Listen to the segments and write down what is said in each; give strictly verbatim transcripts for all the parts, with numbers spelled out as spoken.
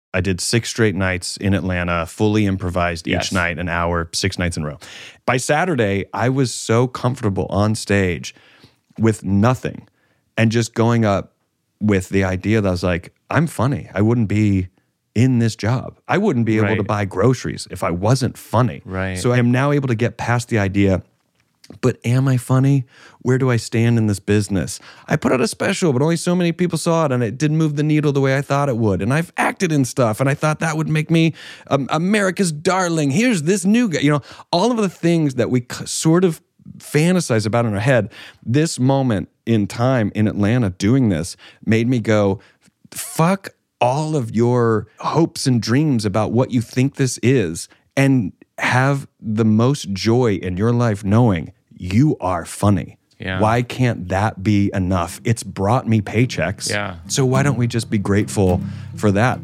I did six straight nights in Atlanta, fully improvised each Yes. night, an hour, six nights in a row. By Saturday, I was so comfortable on stage with nothing and just going up with the idea that I was like, I'm funny. I wouldn't be in this job. I wouldn't be able Right. to buy groceries if I wasn't funny. Right. So I am now able to get past the idea, but am I funny? Where do I stand in this business? I put out a special, but only so many people saw it, and it didn't move the needle the way I thought it would. And I've acted in stuff, and I thought that would make me um, America's darling. Here's this new guy. You know, all of the things that we c- sort of fantasize about in our head. This moment in time in Atlanta doing this made me go, fuck all of your hopes and dreams about what you think this is, and have the most joy in your life knowing you are funny. Yeah. Why can't that be enough? It's brought me paychecks. Yeah. So why don't we just be grateful for that?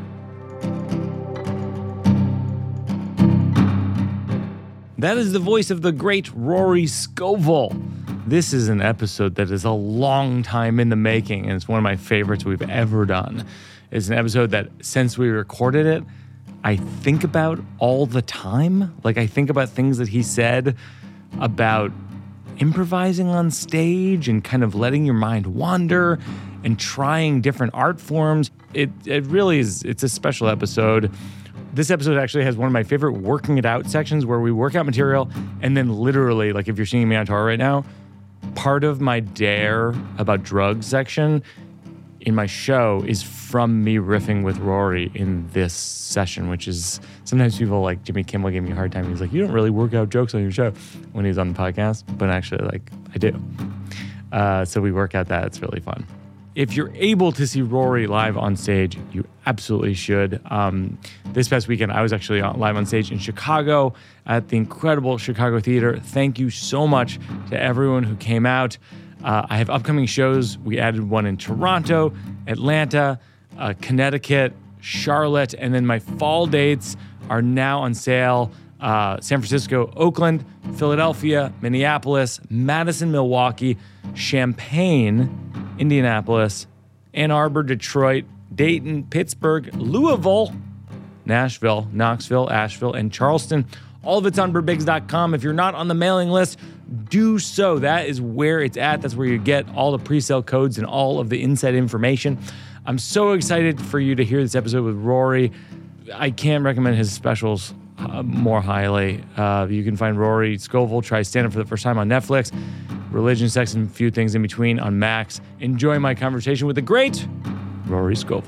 That is the voice of the great Rory Scovel. This is an episode that is a long time in the making, and it's one of my favorites we've ever done. It's an episode that, since we recorded it, I think about all the time. Like, I think about things that he said about improvising on stage and kind of letting your mind wander and trying different art forms. It it really is, it's a special episode. This episode actually has one of my favorite working it out sections where we work out material, and then literally, like if you're seeing me on tour right now, part of my dare about drugs section in my show is from me riffing with Rory in this session, which is sometimes people like Jimmy Kimmel gave me a hard time. He was like, you don't really work out jokes on your show when he was on the podcast, but actually, like, I do. Uh, so we work out that. It's really fun. If you're able to see Rory live on stage, you absolutely should. Um, this past weekend, I was actually on, live on stage in Chicago at the incredible Chicago Theater. Thank you so much to everyone who came out. Uh, I have upcoming shows. We added one in Toronto, Atlanta, uh, Connecticut, Charlotte, and then my fall dates are now on sale. Uh, San Francisco, Oakland, Philadelphia, Minneapolis, Madison, Milwaukee, Champaign, Indianapolis, Ann Arbor, Detroit, Dayton, Pittsburgh, Louisville, Nashville, Knoxville, Asheville, and Charleston. All of it's on birbigs dot com. If you're not on the mailing list, do so. That is where it's at. That's where you get all the pre-sale codes and all of the inside information. I'm so excited for you to hear this episode with Rory. I can't recommend his specials uh, more highly. Uh, you can find Rory Scovel try stand-up for the first time on Netflix, Religion, Sex, and a Few Things in Between on Max. Enjoy my conversation with the great Rory Scovel.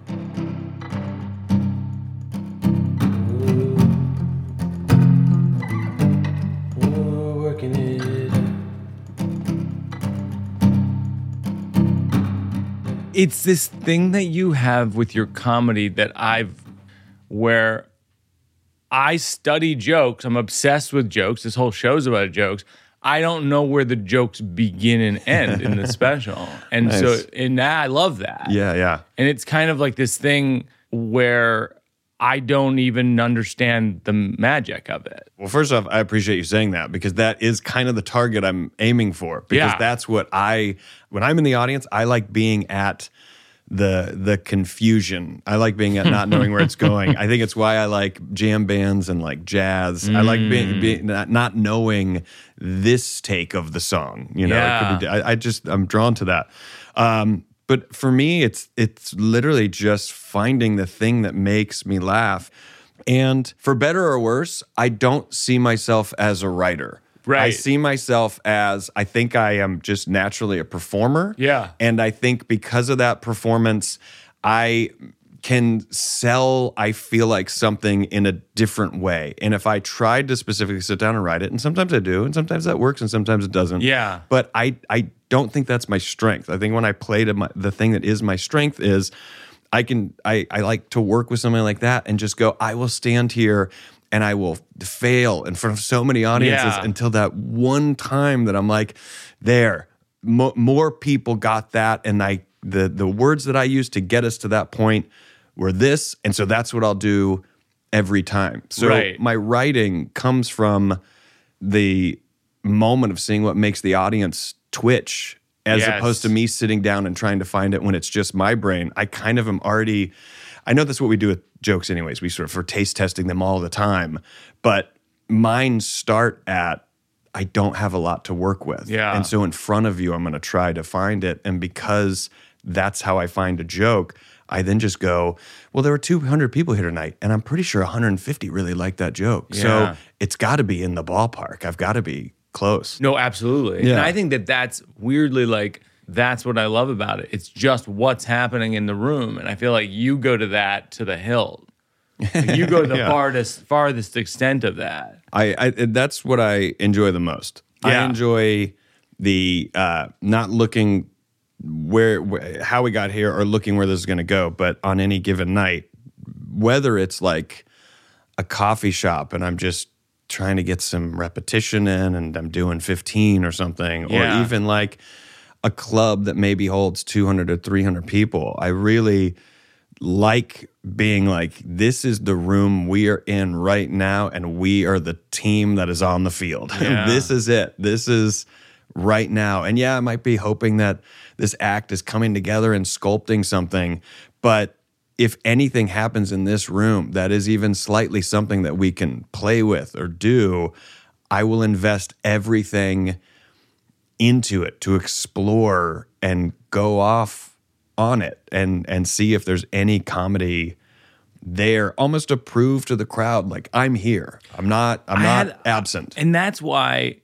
It's this thing that you have with your comedy that I've, where I study jokes. I'm obsessed with jokes. This whole show's about jokes. I don't know where the jokes begin and end in the special. And Nice. so, and that, I love that. Yeah, yeah. And it's kind of like this thing where I don't even understand the magic of it. Well, first off, I appreciate you saying that, because that is kind of the target I'm aiming for. Because Yeah. that's what I, when I'm in the audience, I like being at the the confusion. I like being at not knowing where it's going. I think it's why I like jam bands and like jazz. I like being, being not, not knowing this take of the song. You know, Yeah. it could be, I, I just I'm drawn to that. Um, but for me, it's it's literally just finding the thing that makes me laugh. And for better or worse, I don't see myself as a writer. Right. I see myself as, I think I am just naturally a performer. Yeah. And I think because of that performance, I can sell, I feel like, something in a different way. And if I tried to specifically sit down and write it, and sometimes I do, and sometimes that works, and sometimes it doesn't. Yeah. But I, I don't think that's my strength. I think when I play to my, the thing that is my strength is I can, I, I like to work with something like that and just go, I will stand here and I will fail in front of so many audiences Yeah. until that one time that I'm like, there, mo- more people got that, and I the the words that I used to get us to that point were this, and so that's what I'll do every time. So Right. my writing comes from the moment of seeing what makes the audience twitch, as Yes. opposed to me sitting down and trying to find it when it's just my brain. I kind of am already, I know that's what we do with jokes anyways. We sort of, for taste testing them all the time. But mine start at, I don't have a lot to work with. Yeah. And so in front of you, I'm going to try to find it. And because that's how I find a joke, I then just go, well, there were two hundred people here tonight, and I'm pretty sure one hundred fifty really liked that joke. Yeah. So it's got to be in the ballpark. I've got to be close. No, absolutely. Yeah. And I think that that's weirdly like, that's what I love about it. It's just what's happening in the room. And I feel like you go to that to the hilt. Like you go to the Yeah. farthest, farthest extent of that. I, I that's what I enjoy the most. Yeah. I enjoy the uh, not looking where, where how we got here or looking where this is going to go, but on any given night, whether it's like a coffee shop and I'm just trying to get some repetition in and I'm doing fifteen or something, Yeah. or even like a club that maybe holds two hundred or three hundred people. I really like being like, this is the room we are in right now, and we are the team that is on the field. Yeah. This is it. This is right now. And yeah, I might be hoping that this act is coming together and sculpting something, but if anything happens in this room that is even slightly something that we can play with or do, I will invest everything into it to explore and go off on it and and see if there's any comedy there, almost to prove to the crowd, like, I'm here. I'm not I'm I not had- absent. And that's why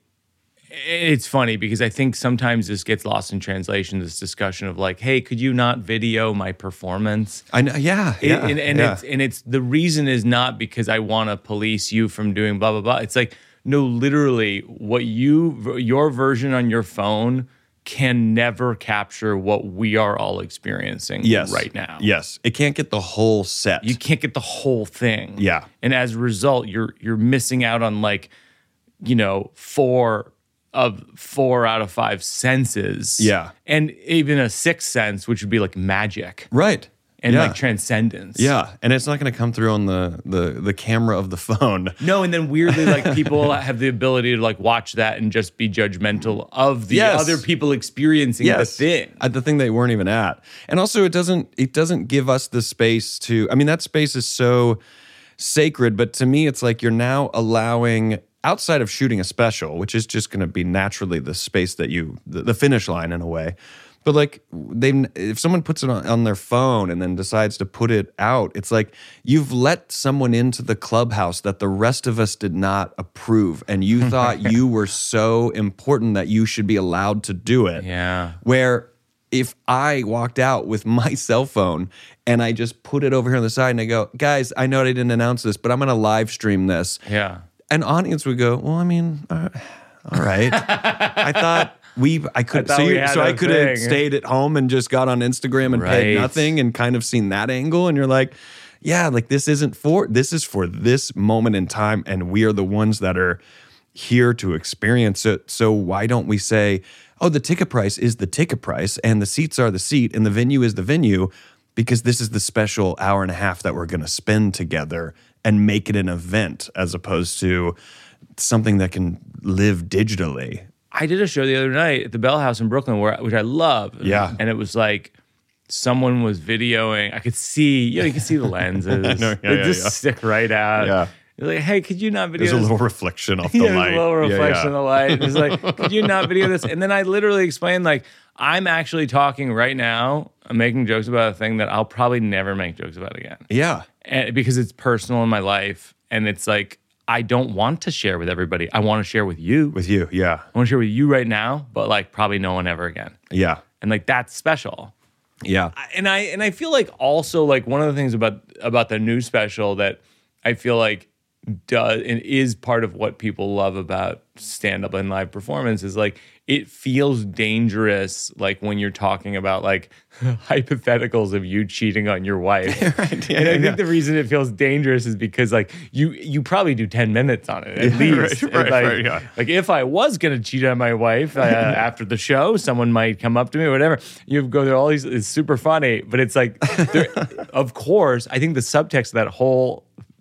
it's funny, because I think sometimes this gets lost in translation, this discussion of like, hey, could you not video my performance? I know, yeah, It- yeah, and and yeah. it's and it's the reason is not because I want to police you from doing blah blah blah. It's like, no, literally, what you your version on your phone can never capture what we are all experiencing yes, right now. Yes, it can't get the whole set. You can't get the whole thing. Yeah. And as a result, you're you're missing out on like, you know, four of four out of five senses. Yeah. And even a sixth sense, which would be like magic right. and yeah. like transcendence. Yeah, and it's not going to come through on the, the the camera of the phone. No, and then weirdly, like people have the ability to like watch that and just be judgmental of the Yes. other people experiencing the thing. At the thing they weren't even at. And also it doesn't it doesn't give us the space to, I mean, that space is so sacred, but to me it's like you're now allowing, outside of shooting a special, which is just going to be naturally the space that you, the, the finish line in a way. But like they, if someone puts it on, on their phone and then decides to put it out, it's like you've let someone into the clubhouse that the rest of us did not approve, and you thought you were so important that you should be allowed to do it. Yeah. Where if I walked out with my cell phone and I just put it over here on the side and I go, guys, I know I didn't announce this, but I'm going to live stream this. Yeah. An audience would go, well, I mean, uh, all right. I thought we, I could, I thought so, we you, had so I a could have thing. stayed at home and just got on Instagram and paid Right. nothing and kind of seen that angle. And you're like, yeah, like this isn't for, this is for this moment in time. And we are the ones that are here to experience it. So why don't we say, oh, the ticket price is the ticket price and the seats are the seat and the venue is the venue, because this is the special hour and a half that we're going to spend together, and make it an event as opposed to something that can live digitally. I did a show the other night at the Bell House in Brooklyn, where which I love. Yeah. And it was like someone was videoing. I could see, you know, you could see the lenses. know, yeah, they yeah, just yeah. stick right out. Yeah. You're like, hey, could you not video There's a this? little reflection off the yeah, there's light. a little Yeah, reflection yeah. of the light. It's like, could you not video this? And then I literally explained, like, I'm actually talking right now. I'm making jokes about a thing that I'll probably never make jokes about again. Yeah. And because it's personal in my life. And it's like, I don't want to share with everybody. I want to share with you. With you. Yeah. I want to share with you right now, but like probably no one ever again. Yeah. And like that's special. Yeah. I- And I and I feel like also like one of the things about about the new special that I feel like does and is part of what people love about stand up and live performance is like it feels dangerous, like when you're talking about like hypotheticals of you cheating on your wife. Right, yeah, and I yeah. think the reason it feels dangerous is because like you you probably do ten minutes on it at Yeah, least. right, right, like, right, yeah. like if I was gonna cheat on my wife uh, after the show, someone might come up to me or whatever. You go there, all these. It's super funny, but it's like, there, of course, I think the subtext of that whole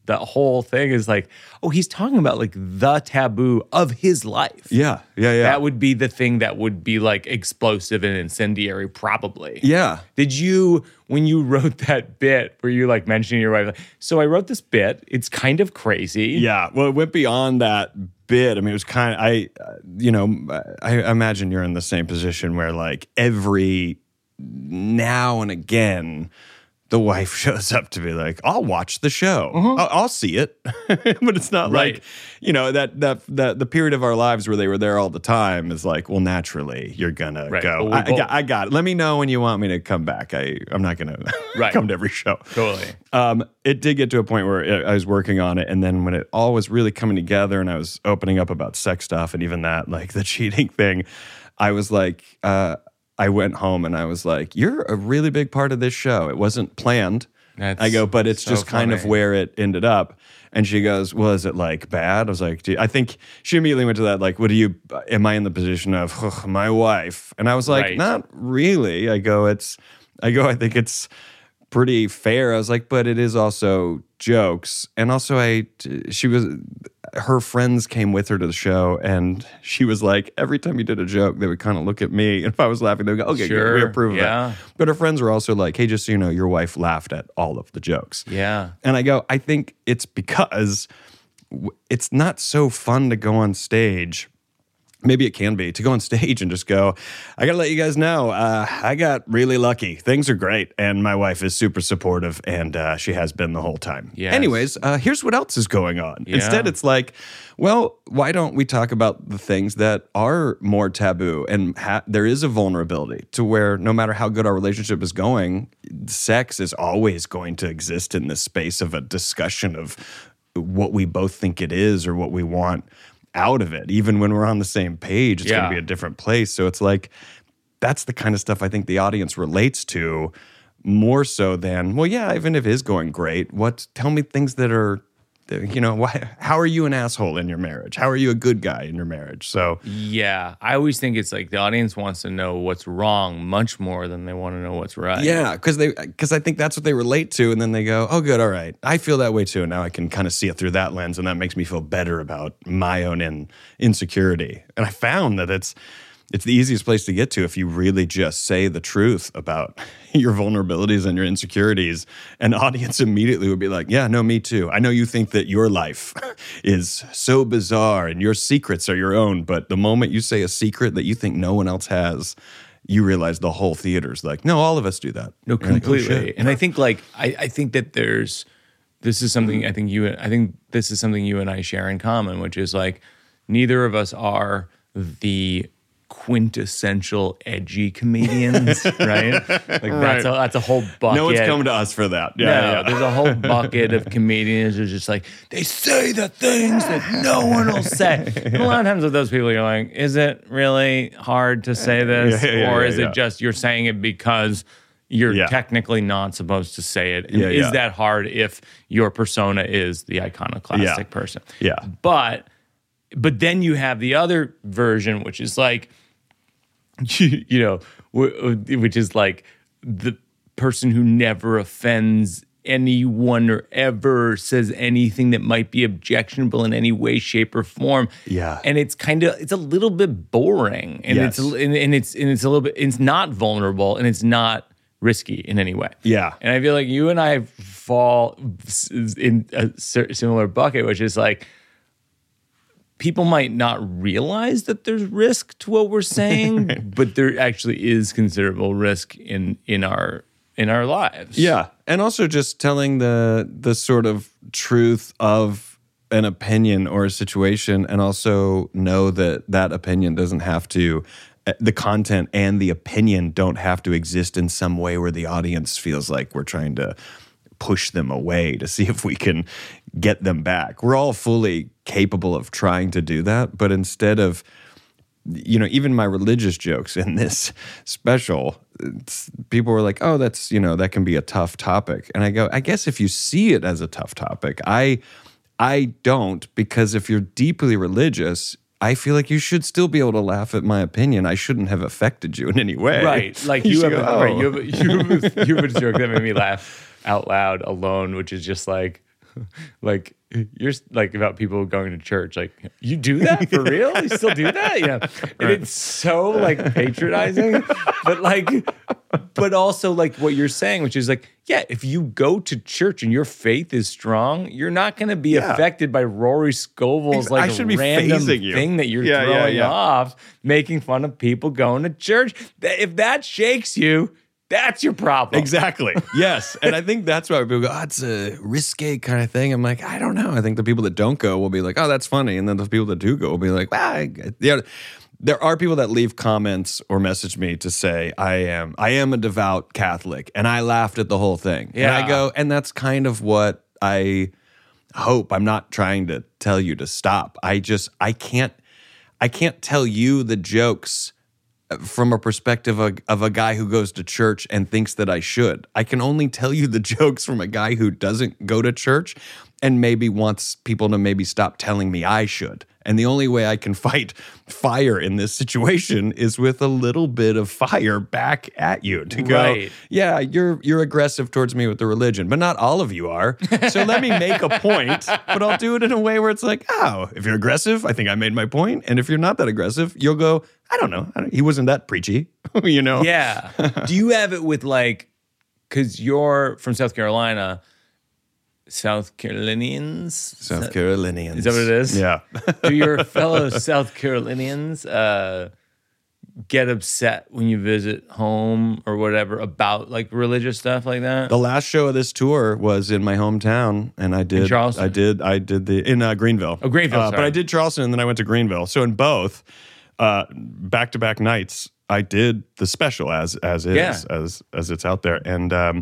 the whole thing is like, oh, he's talking about like the taboo of his life. Yeah, yeah, yeah. That would be the thing that would be like explosive and incendiary, probably. Yeah. Did you, when you wrote that bit, were you like mentioning your wife? Like, so I wrote this bit. It's kind of crazy. Yeah. Well, it went beyond that bit. I mean, it was kind of, I, uh, you know, I imagine you're in the same position where like every now and again, the wife shows up to be like, I'll watch the show. Mm-hmm. I'll, I'll see it. But it's not Right. like, you know, that, that, that the period of our lives where they were there all the time is like, well, naturally, you're going Right. to go, Well, we I, I, both- got, I got it. Let me know when you want me to come back. I, I'm not going to Right. come to every show. Totally. Um, it did get to a point where I was working on it, and then when it all was really coming together, and I was opening up about sex stuff, and even that, like the cheating thing, I was like, uh, I went home and I was like, "You're a really big part of this show. It wasn't planned." That's I go, but it's so just kind of funny. where it ended up. And she goes, "Well, is it like bad?" I was like, do you, I think she immediately went to that, like, what do you, am I in the position of "Ugh, my wife?" And I was like, Right. not really. I go, it's, I go, I think it's pretty fair. I was like, but it is also jokes. And also I, she was, her friends came with her to the show, and she was like, every time you did a joke, they would kind of look at me. And if I was laughing, they would go, okay, good, we Sure, approve yeah. of it. But her friends were also like, hey, just so you know, your wife laughed at all of the jokes. Yeah. And I go, I think it's because w- it's not so fun to go on stage. Maybe it can be to go on stage and just go, I got to let you guys know, uh, I got really lucky. Things are great. And my wife is super supportive, and uh, she has been the whole time. Yes. Anyways, uh, here's what else is going on. Yeah. Instead, it's like, well, why don't we talk about the things that are more taboo? And ha- there is a vulnerability to where no matter how good our relationship is going, sex is always going to exist in this space of a discussion of what we both think it is or what we want out of it. Even when we're on the same page, it's Yeah. going to be a different place. So it's like, that's the kind of stuff I think the audience relates to more so than, well, yeah, even if it is going great, what, tell me things that are, you know, why, how are you an asshole in your marriage? How are you a good guy in your marriage? So Yeah. I always think it's like the audience wants to know what's wrong much more than they want to know what's right. yeah, because they because I think that's what they relate to, and then they go, "Oh, good, all right, I feel that way too." And now I can kind of see it through that lens, and that makes me feel better about my own in, insecurity. And I found that it's it's the easiest place to get to if you really just say the truth about your vulnerabilities and your insecurities. An audience immediately would be like, "Yeah, no, me too. I know you think that your life is so bizarre and your secrets are your own, but the moment you say a secret that you think no one else has." You realize the whole theater's like, no, all of us do that. No, You're like, oh, completely. shit. And I think like I, I think that there's this is something I think you I think this is something you and I share in common, which is like neither of us are the quintessential edgy comedians, right? Like that's a that's a whole bucket. No one's coming to us for that. Yeah, no, yeah. there's a whole bucket of comedians who's just like, they say the things that no one will say. And a lot of times with those people, you're like, is it really hard to say this? Yeah, yeah, or yeah, is yeah. it just you're saying it because you're Yeah. technically not supposed to say it? And Yeah, is yeah. that hard if your persona is the iconoclastic Yeah. person? Yeah. But but then you have the other version, which is like, you, you know, wh- which is like the person who never offends anyone or ever says anything that might be objectionable in any way, shape, or form. Yeah. And it's kind of it's a little bit boring, and Yes. it's a- and, and it's and it's a little bit it's not vulnerable, and it's not risky in any way. Yeah. And I feel like you and I fall s- in a cer- similar bucket, which is like, people might not realize that there's risk to what we're saying, but there actually is considerable risk in in our in our lives. Yeah, and also just telling the the sort of truth of an opinion or a situation, and also know that that opinion doesn't have to, the content and the opinion don't have to exist in some way where the audience feels like we're trying to push them away to see if we can get them back. We're all fully capable of trying to do that, but instead of, you know, even my religious jokes in this special, it's, people were like, oh, that's, you know, that can be a tough topic. And I go, I guess if you see it as a tough topic, I I don't, because if you're deeply religious, I feel like you should still be able to laugh at my opinion. I shouldn't have affected you in any way. Right. Like you, have, should a, go, right, "Oh." you, have a, you, have a, you have a joke that made me laugh out loud alone, which is just like, like you're like about people going to church. Like, you do that for real? You still do that? Yeah. And it's so like patronizing, but like, but also like what you're saying, which is like, yeah, if you go to church and your faith is strong, you're not going to be yeah. affected by Rory Scovel's like I should random be you. thing that you're yeah, throwing yeah, yeah. off, making fun of people going to church. If that shakes you, that's your problem. Exactly. Yes. And I think that's why people go, oh, it's a risque kind of thing. I'm like, I don't know. I think the people that don't go will be like, oh, that's funny. And then the people that do go will be like, well, I, yeah. There are people that leave comments or message me to say, I am I am a devout Catholic. And I laughed at the whole thing. Yeah. And I go, and that's kind of what I hope. I'm not trying to tell you to stop. I just, I can't, I can't tell you the jokes from a perspective of, of a guy who goes to church and thinks that I should. I can only tell you the jokes from a guy who doesn't go to church and maybe wants people to maybe stop telling me I should. And the only way I can fight fire in this situation is with a little bit of fire back at you to go, right. yeah, you're you're aggressive towards me with the religion, but not all of you are. So let me make a point, but I'll do it in a way where it's like, oh, if you're aggressive, I think I made my point. And if you're not that aggressive, you'll go, I don't know. I don't, he wasn't that preachy, you know? Yeah. Do you have it with like, because you're from South Carolina, South Carolinians? South Carolinians. Is that what it is? Yeah. Do your fellow South Carolinians uh, get upset when you visit home or whatever about like religious stuff like that? The last show of this tour was in my hometown, and I did. In Charleston? I did. I did the in uh, Greenville. Oh, Greenville. Uh, sorry. but I did Charleston, and then I went to Greenville. So in both uh, back-to-back nights, I did the special as as is Yeah. as as it's out there, and um,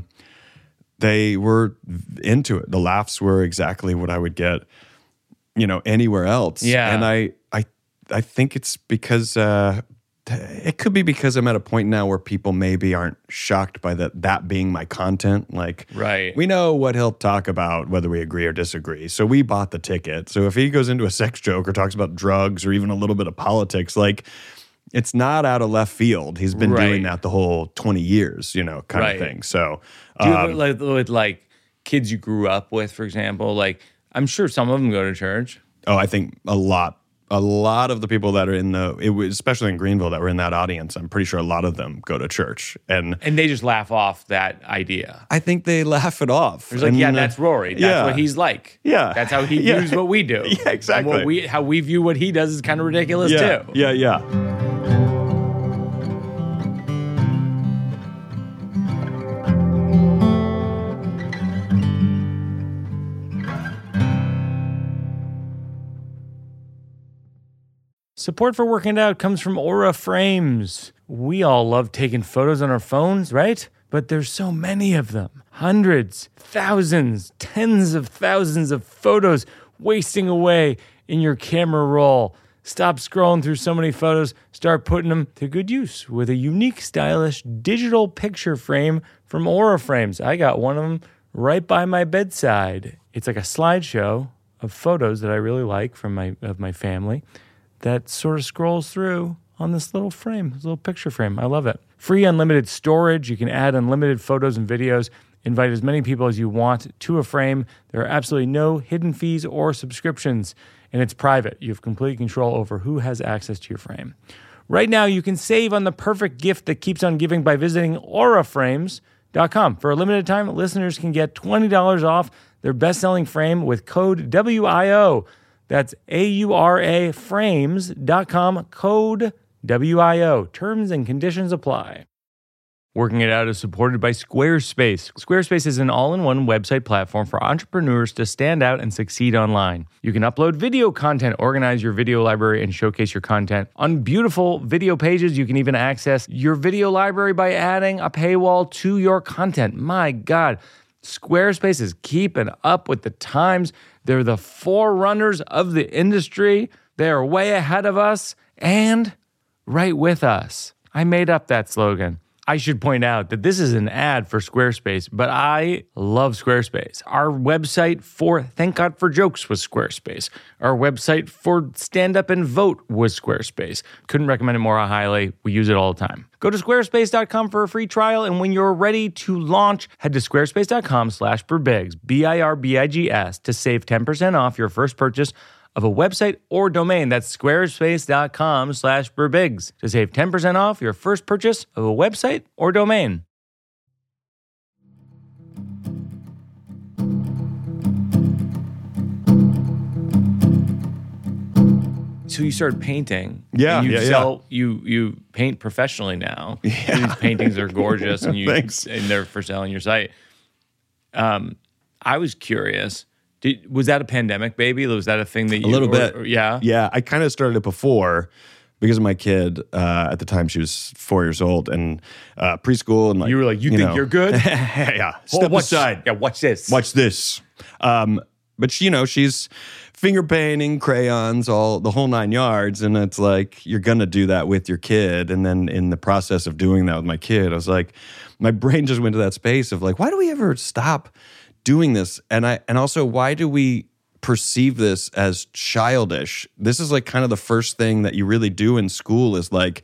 they were into it. The laughs were exactly what I would get, you know, anywhere else. Yeah. And I I I think it's because. Uh, It could be because I'm at a point now where people maybe aren't shocked by that that being my content. Like, Right. we know what he'll talk about, whether we agree or disagree. So we bought the ticket. So if he goes into a sex joke or talks about drugs or even a little bit of politics, like, it's not out of left field. He's been Right. doing that the whole twenty years, you know, kind Right. of thing. So, Do you um, have it like with like kids you grew up with, for example? Like, I'm sure some of them go to church. oh, I think a lot. A lot of the people that are in the, it was, especially in Greenville, that were in that audience, I'm pretty sure a lot of them go to church. And And they just laugh off that idea. I think they laugh it off. It's like, And, yeah, uh, that's Rory. That's yeah. what he's like. Yeah. That's how he Yeah. views what we do. Yeah, exactly. And what we, how we view what he does is kind of ridiculous yeah, too. Yeah, yeah. Support for Working It Out comes from Aura Frames. We all love taking photos on our phones, right? But there's so many of them. Hundreds, thousands, tens of thousands of photos wasting away in your camera roll. Stop scrolling through so many photos. Start putting them to good use with a unique, stylish digital picture frame from Aura Frames. I got one of them right by my bedside. It's like a slideshow of photos that I really like from my of my family that sort of scrolls through on this little frame, this little picture frame. I love it. Free unlimited storage. You can add unlimited photos and videos. Invite as many people as you want to a frame. There are absolutely no hidden fees or subscriptions, and it's private. You have complete control over who has access to your frame. Right now, you can save on the perfect gift that keeps on giving by visiting aura frames dot com. For a limited time, listeners can get twenty dollars off their best-selling frame with code W I O. That's A U R A frames dot com, code W I O. Terms and conditions apply. Working It Out is supported by Squarespace. Squarespace is an all-in-one website platform for entrepreneurs to stand out and succeed online. You can upload video content, organize your video library, and showcase your content. On beautiful video pages, you can even access your video library by adding a paywall to your content. My God, Squarespace is keeping up with the times. They're the forerunners of the industry. They're way ahead of us and right with us. I made up that slogan. I should point out that this is an ad for Squarespace, but I love Squarespace. Our website for Thank God for Jokes was Squarespace. Our website for Stand Up and Vote was Squarespace. Couldn't recommend it more highly. We use it all the time. Go to squarespace dot com for a free trial, and when you're ready to launch, head to squarespace dot com slash birbigs, B I R B I G S, to save ten percent off your first purchase of a website or domain. That's squarespace dot com slash birbigs to save ten percent off your first purchase of a website or domain. So you started painting. Yeah, and you yeah, sell, yeah. You you paint professionally now. Yeah. These paintings are gorgeous, and you Thanks. and they're for sale on your site. Um, I was curious. Did, was that a pandemic baby? Was that a thing that you... A little or, bit. Or, yeah? Yeah, I kind of started it before because of my kid. Uh, at the time, she was four years old and uh, preschool. And like, you were like, you, you think know, you're good? yeah. Step oh, watch, aside. Yeah, watch this. Watch this. Um, but, she, you know, she's finger painting, crayons, all the whole nine yards. And it's like, you're going to do that with your kid. And then in the process of doing that with my kid, I was like, my brain just went to that space of like, why do we ever stop doing this? And I and also, why do we perceive this as childish? This is like kind of the first thing that you really do in school is like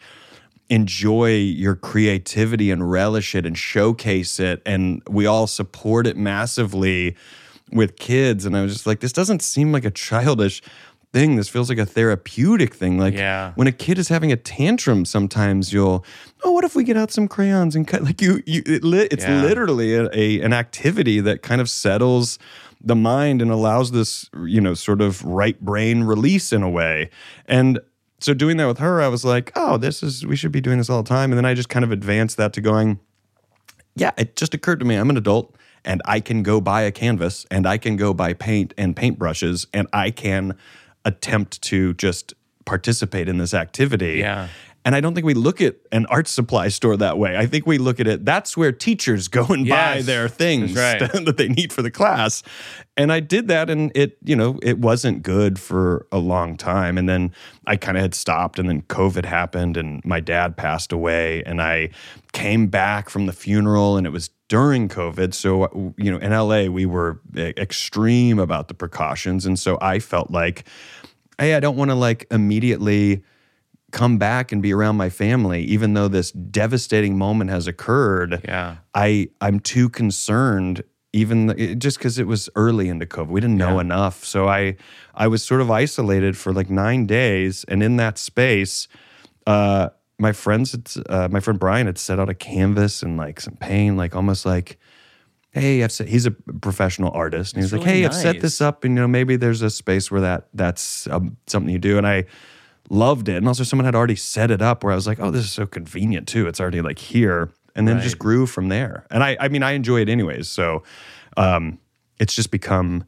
enjoy your creativity and relish it and showcase it. And we all support it massively with kids. And I was just like, this doesn't seem like a childish thing. This feels like a therapeutic thing. Like yeah. when a kid is having a tantrum, sometimes you'll, oh, what if we get out some crayons and cut? Like you, you it li- it's yeah. literally a, a an activity that kind of settles the mind and allows this, you know, sort of right brain release in a way. And so doing that with her, I was like, oh, this is, we should be doing this all the time. And then I just kind of advanced that to going, yeah, it just occurred to me, I'm an adult and I can go buy a canvas and I can go buy paint and paintbrushes and I can attempt to just participate in this activity. Yeah. And I don't think we look at an art supply store that way. I think we look at it, that's where teachers go and yes, buy their things right. that they need for the class. And I did that and it, you know, it wasn't good for a long time. And then I kind of had stopped and then COVID happened and my dad passed away and I came back from the funeral and it was during COVID. So, you know, in L A, we were extreme about the precautions. And so I felt like, hey, I don't want to like immediately come back and be around my family, even though this devastating moment has occurred. Yeah. I, I'm too concerned, even the, just because it was early into COVID. We didn't know yeah. enough. So I, I was sort of isolated for like nine days. And in that space, uh, my friends, had, uh, my friend Brian had set out a canvas and like some paint, like almost like, hey, I've set, he's a professional artist. And he's really like, hey, nice. I've set this up and, you know, maybe there's a space where that that's um, something you do. And I loved it. And also someone had already set it up where I was like, oh, this is so convenient too. It's already like here. And then right. it just grew from there. And I, I mean, I enjoy it anyways. So um, it's just become,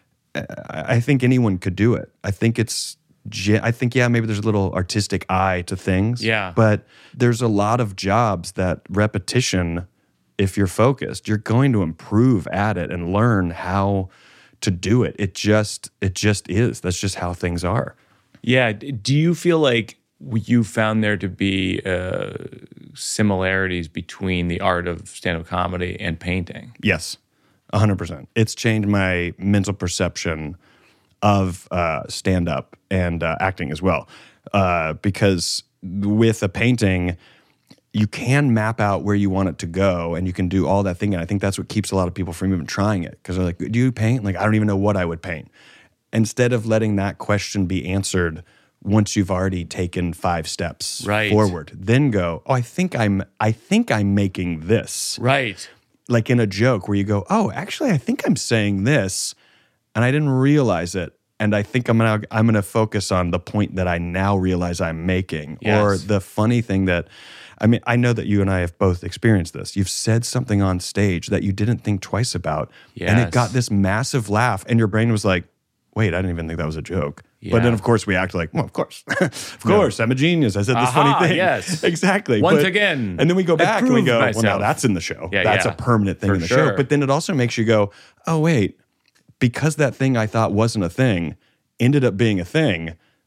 I think anyone could do it. I think it's, I think, yeah, maybe there's a little artistic eye to things. Yeah. But there's a lot of jobs that repetition, if you're focused, you're going to improve at it and learn how to do it. It just, it just is. That's just how things are. Yeah. Do you feel like you found there to be uh, similarities between the art of stand-up comedy and painting? Yes, one hundred percent. It's changed my mental perception of uh, stand-up and uh, acting as well. Uh, because with a painting, you can map out where you want it to go and you can do all that thing. And I think that's what keeps a lot of people from even trying it. Because they're like, do you paint? Like, I don't even know what I would paint. Instead of letting that question be answered once you've already taken five steps right. forward, then go, oh, I think I'm, I think I'm making this. Right. Like in a joke where you go, oh, actually, I think I'm saying this. And I didn't realize it, and I think I'm gonna I'm gonna focus on the point that I now realize I'm making, yes. or the funny thing that, I mean, I know that you and I have both experienced this. You've said something on stage that you didn't think twice about, yes. and it got this massive laugh, and your brain was like, "Wait, I didn't even think that was a joke." Yeah. But then, of course, we act like, "Well, of course, of course, no. I'm a genius. I said this Aha, funny thing." Yes, exactly. Once but, again, and then we go back and we go, myself. "Well, now that's in the show. Yeah, that's yeah. a permanent thing For in the sure. show." But then it also makes you go, "Oh, wait." Because that thing I thought wasn't a thing ended up being a thing,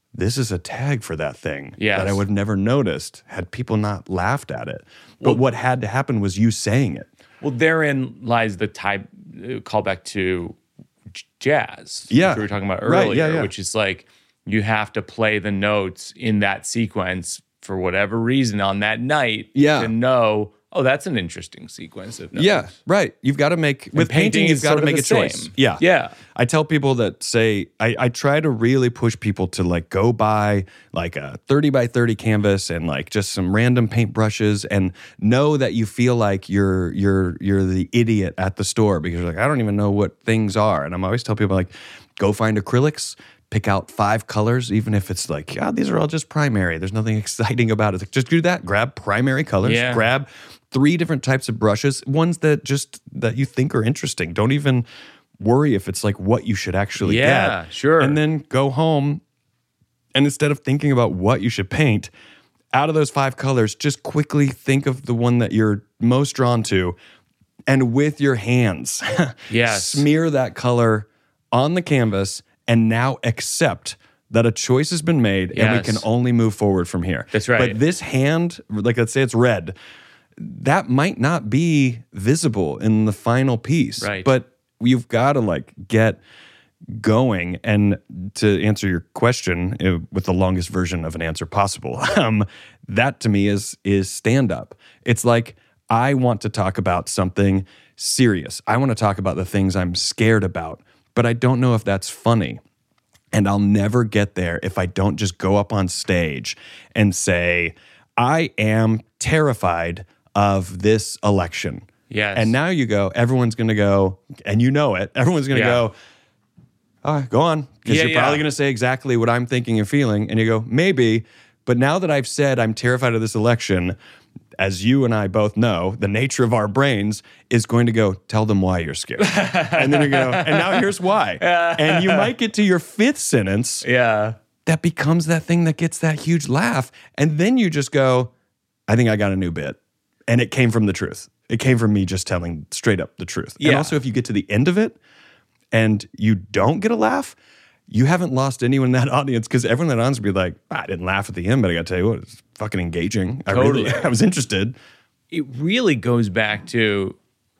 this is a tag for that thing Yes. that I would have never noticed had people not laughed at it. But Well- what had to happen was you saying it. Well, therein lies the type uh, callback to j- jazz, Yeah. which we were talking about Right, earlier, yeah, yeah. which is like you have to play the notes in that sequence for whatever reason on that night Yeah. to know, oh, that's an interesting sequence of notes. Yeah, right. You've got to make, with painting painting, is you've got sort to of make the a choice. same. Yeah. Yeah. I tell people that say, I, I try to really push people to like go buy like a thirty by thirty canvas and like just some random paint brushes and know that you feel like you're you're you're the idiot at the store because you're like, I don't even know what things are. And I'm always tell people like, go find acrylics, pick out five colors, even if it's like, yeah, these are all just primary. There's nothing exciting about it. Like, just do that. Grab primary colors. Yeah. Grab three different types of brushes, ones that just that you think are interesting. Don't even worry if it's like what you should actually Yeah, get. sure. And then go home and instead of thinking about what you should paint, out of those five colors, just quickly think of the one that you're most drawn to and with your hands, Yes. smear that color on the canvas and now accept that a choice has been made and we Yes. can only move forward from here. That's right. But this hand, like let's say it's red, that might not be visible in the final piece. Right. But you've got to like get going. And to answer your question uh, with the longest version of an answer possible, um, that to me is is stand up. It's like I want to talk about something serious. I want to talk about the things I'm scared about, but I don't know if that's funny. And I'll never get there if I don't just go up on stage and say, I am terrified of this election. Yes. And now you go, everyone's going to go, and you know it, everyone's going to Yeah. go, all right, go on. Because Yeah, you're probably yeah. going to say exactly what I'm thinking and feeling. And you go, maybe. But now that I've said I'm terrified of this election, as you and I both know, the nature of our brains is going to go, tell them why you're scared. And then you go, and now here's why. And you might get to your fifth sentence Yeah. that becomes that thing that gets that huge laugh. And then you just go, I think I got a new bit. And it came from the truth. It came from me just telling straight up the truth. And Yeah. also, if you get to the end of it and you don't get a laugh, you haven't lost anyone in that audience because everyone in that audience will be like, I didn't laugh at the end, but I got to tell you what, it's fucking engaging. I Totally. really, I was interested. It really goes back to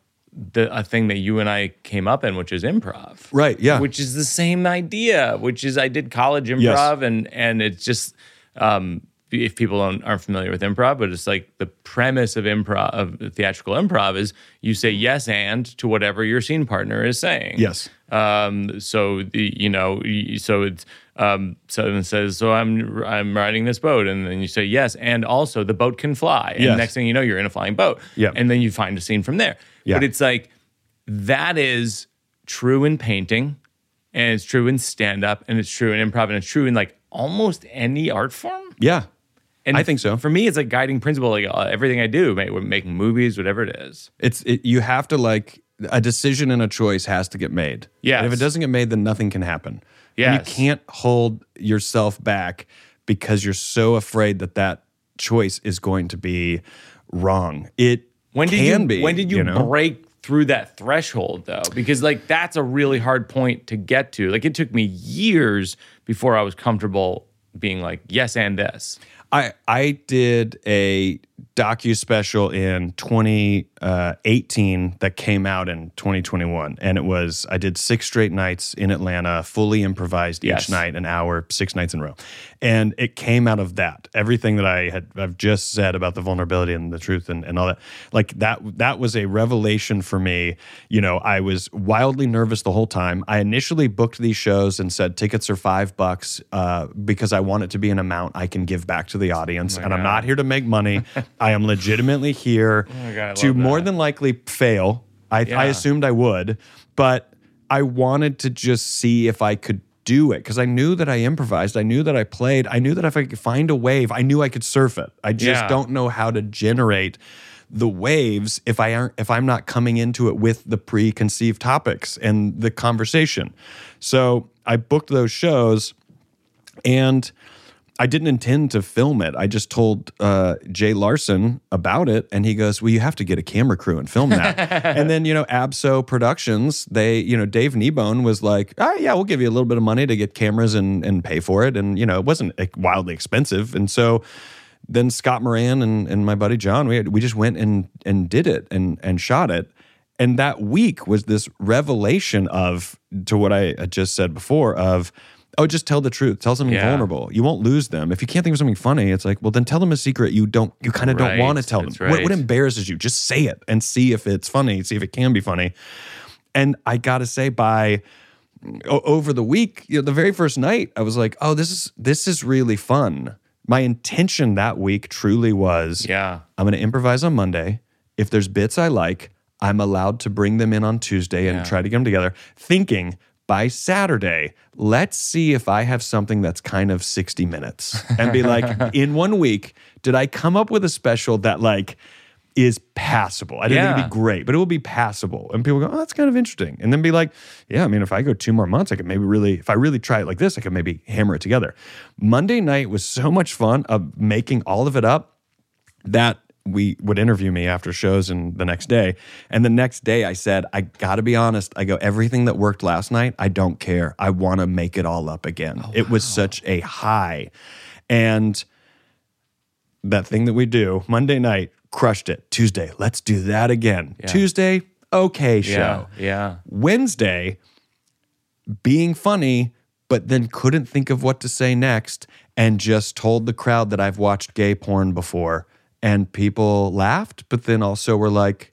the a thing that you and I came up in, which is improv. Right, yeah. Which is the same idea, which is I did college improv and and it's just um if people don't, aren't familiar with improv, but it's like the premise of improv, of theatrical improv is you say yes and to whatever your scene partner is saying. Yes. Um, so the, you know, y- so it's um, someone says, so I'm I'm riding this boat, and then you say yes, and also the boat can fly, and Yes. next thing you know, you're in a flying boat. Yeah. And then you find a scene from there. Yeah. But it's like that is true in painting, and it's true in stand up, and it's true in improv, and it's true in like almost any art form. Yeah. And I think so. For me, it's like guiding principle, like uh, everything I do, make, making movies, whatever it is. It's it, you have to like a decision and a choice has to get made. Yes. And if it doesn't get made, then nothing can happen. And you Yes. can't hold yourself back because you're so afraid that that choice is going to be wrong. It When did can you be. when did you, know? break through that threshold though? Because like that's a really hard point to get to. Like it took me years before I was comfortable being like yes and this. I I did a docu special in twenty eighteen that came out in twenty twenty-one, and it was I did six straight nights in Atlanta, fully improvised Yes. each night, an hour, six nights in a row, and it came out of that. Everything that I had I've just said about the vulnerability and the truth and, and all that, like that that was a revelation for me. You know, I was wildly nervous the whole time. I initially booked these shows and said tickets are five bucks uh, because I want it to be an amount I can give back to the audience, and I'm God. not here to make money. I am legitimately here my God, I to love more that. than likely fail. I, Yeah. I assumed I would, but I wanted to just see if I could do it because I knew that I improvised. I knew that I played. I knew that if I could find a wave, I knew I could surf it. I just Yeah. don't know how to generate the waves if I aren't if I'm not coming into it with the preconceived topics and the conversation. So I booked those shows, and I didn't intend to film it. I just told uh, Jay Larson about it, and he goes, well, you have to get a camera crew and film that. And then, you know, Abso Productions, they, you know, Dave Kneebone was like, oh, yeah, we'll give you a little bit of money to get cameras and, and pay for it. And, you know, it wasn't like, wildly expensive. And so then Scott Moran and, and my buddy John, we, had, we just went and, and did it and, and shot it. And that week was this revelation of, to what I had just said before, of, oh, just tell the truth. Tell something Yeah. vulnerable. You won't lose them. If you can't think of something funny, it's like, well, then tell them a secret you don't, you kind of Right. don't want to tell them. That's What, right. what embarrasses you? Just say it and see if it's funny, see if it can be funny. And I got to say, by o- over the week, you know, the very first night, I was like, oh, this is this is really fun. My intention that week truly was, Yeah. I'm going to improvise on Monday. If there's bits I like, I'm allowed to bring them in on Tuesday and Yeah. try to get them together, thinking by Saturday, let's see if I have something that's kind of sixty minutes and be like, in one week, did I come up with a special that like is passable? I didn't think Yeah. it'd be great, but it will be passable. And people go, oh, that's kind of interesting. And then be like, yeah, I mean, if I go two more months, I could maybe really, if I really try it like this, I could maybe hammer it together. Monday night was so much fun of making all of it up that we would interview me after shows and the next day. And the next day I said, I got to be honest. I go, everything that worked last night, I don't care. I want to make it all up again. Oh, it was such a high. And that thing that we do Monday night, crushed it. Tuesday, let's do that again. Yeah. Tuesday, okay show. Yeah. Yeah. Wednesday, being funny, but then couldn't think of what to say next and just told the crowd that I've watched gay porn before. And people laughed, but then also were like,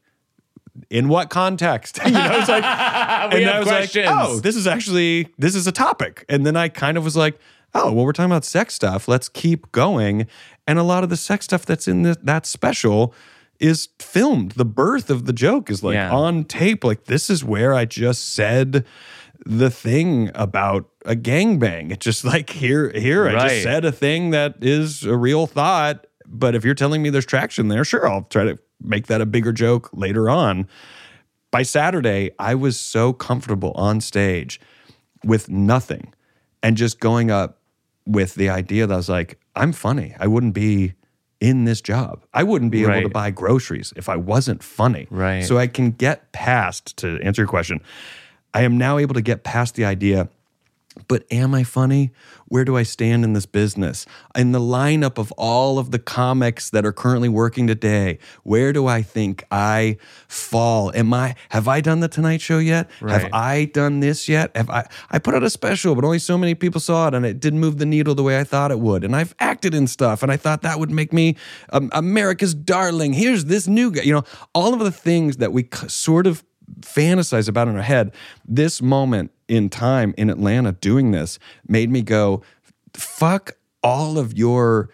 in what context? You know, it's like, We and have I was questions. like, oh, this is actually, this is a topic. And then I kind of was like, oh, well, we're talking about sex stuff. Let's keep going. And a lot of the sex stuff that's in this, that special is filmed. The birth of the joke is like Yeah. on tape. Like, this is where I just said the thing about a gangbang. It's just like, here, here, I Right. just said a thing that is a real thought. But if you're telling me there's traction there, sure, I'll try to make that a bigger joke later on. By Saturday, I was so comfortable on stage with nothing and just going up with the idea that I was like, I'm funny. I wouldn't be in this job. I wouldn't be able to Right. buy groceries if I wasn't funny. Right. So I can get past, to answer your question, I am now able to get past the idea, but am I funny? Where do I stand in this business? In the lineup of all of the comics that are currently working today, where do I think I fall? Am I, have I done the Tonight Show yet? Right. Have I done this yet? Have I, I put out a special, but only so many people saw it and it didn't move the needle the way I thought it would. And I've acted in stuff and I thought that would make me um, America's darling. Here's this new guy. You know, all of the things that we c- sort of fantasize about in our head, this moment in time in Atlanta doing this made me go, fuck all of your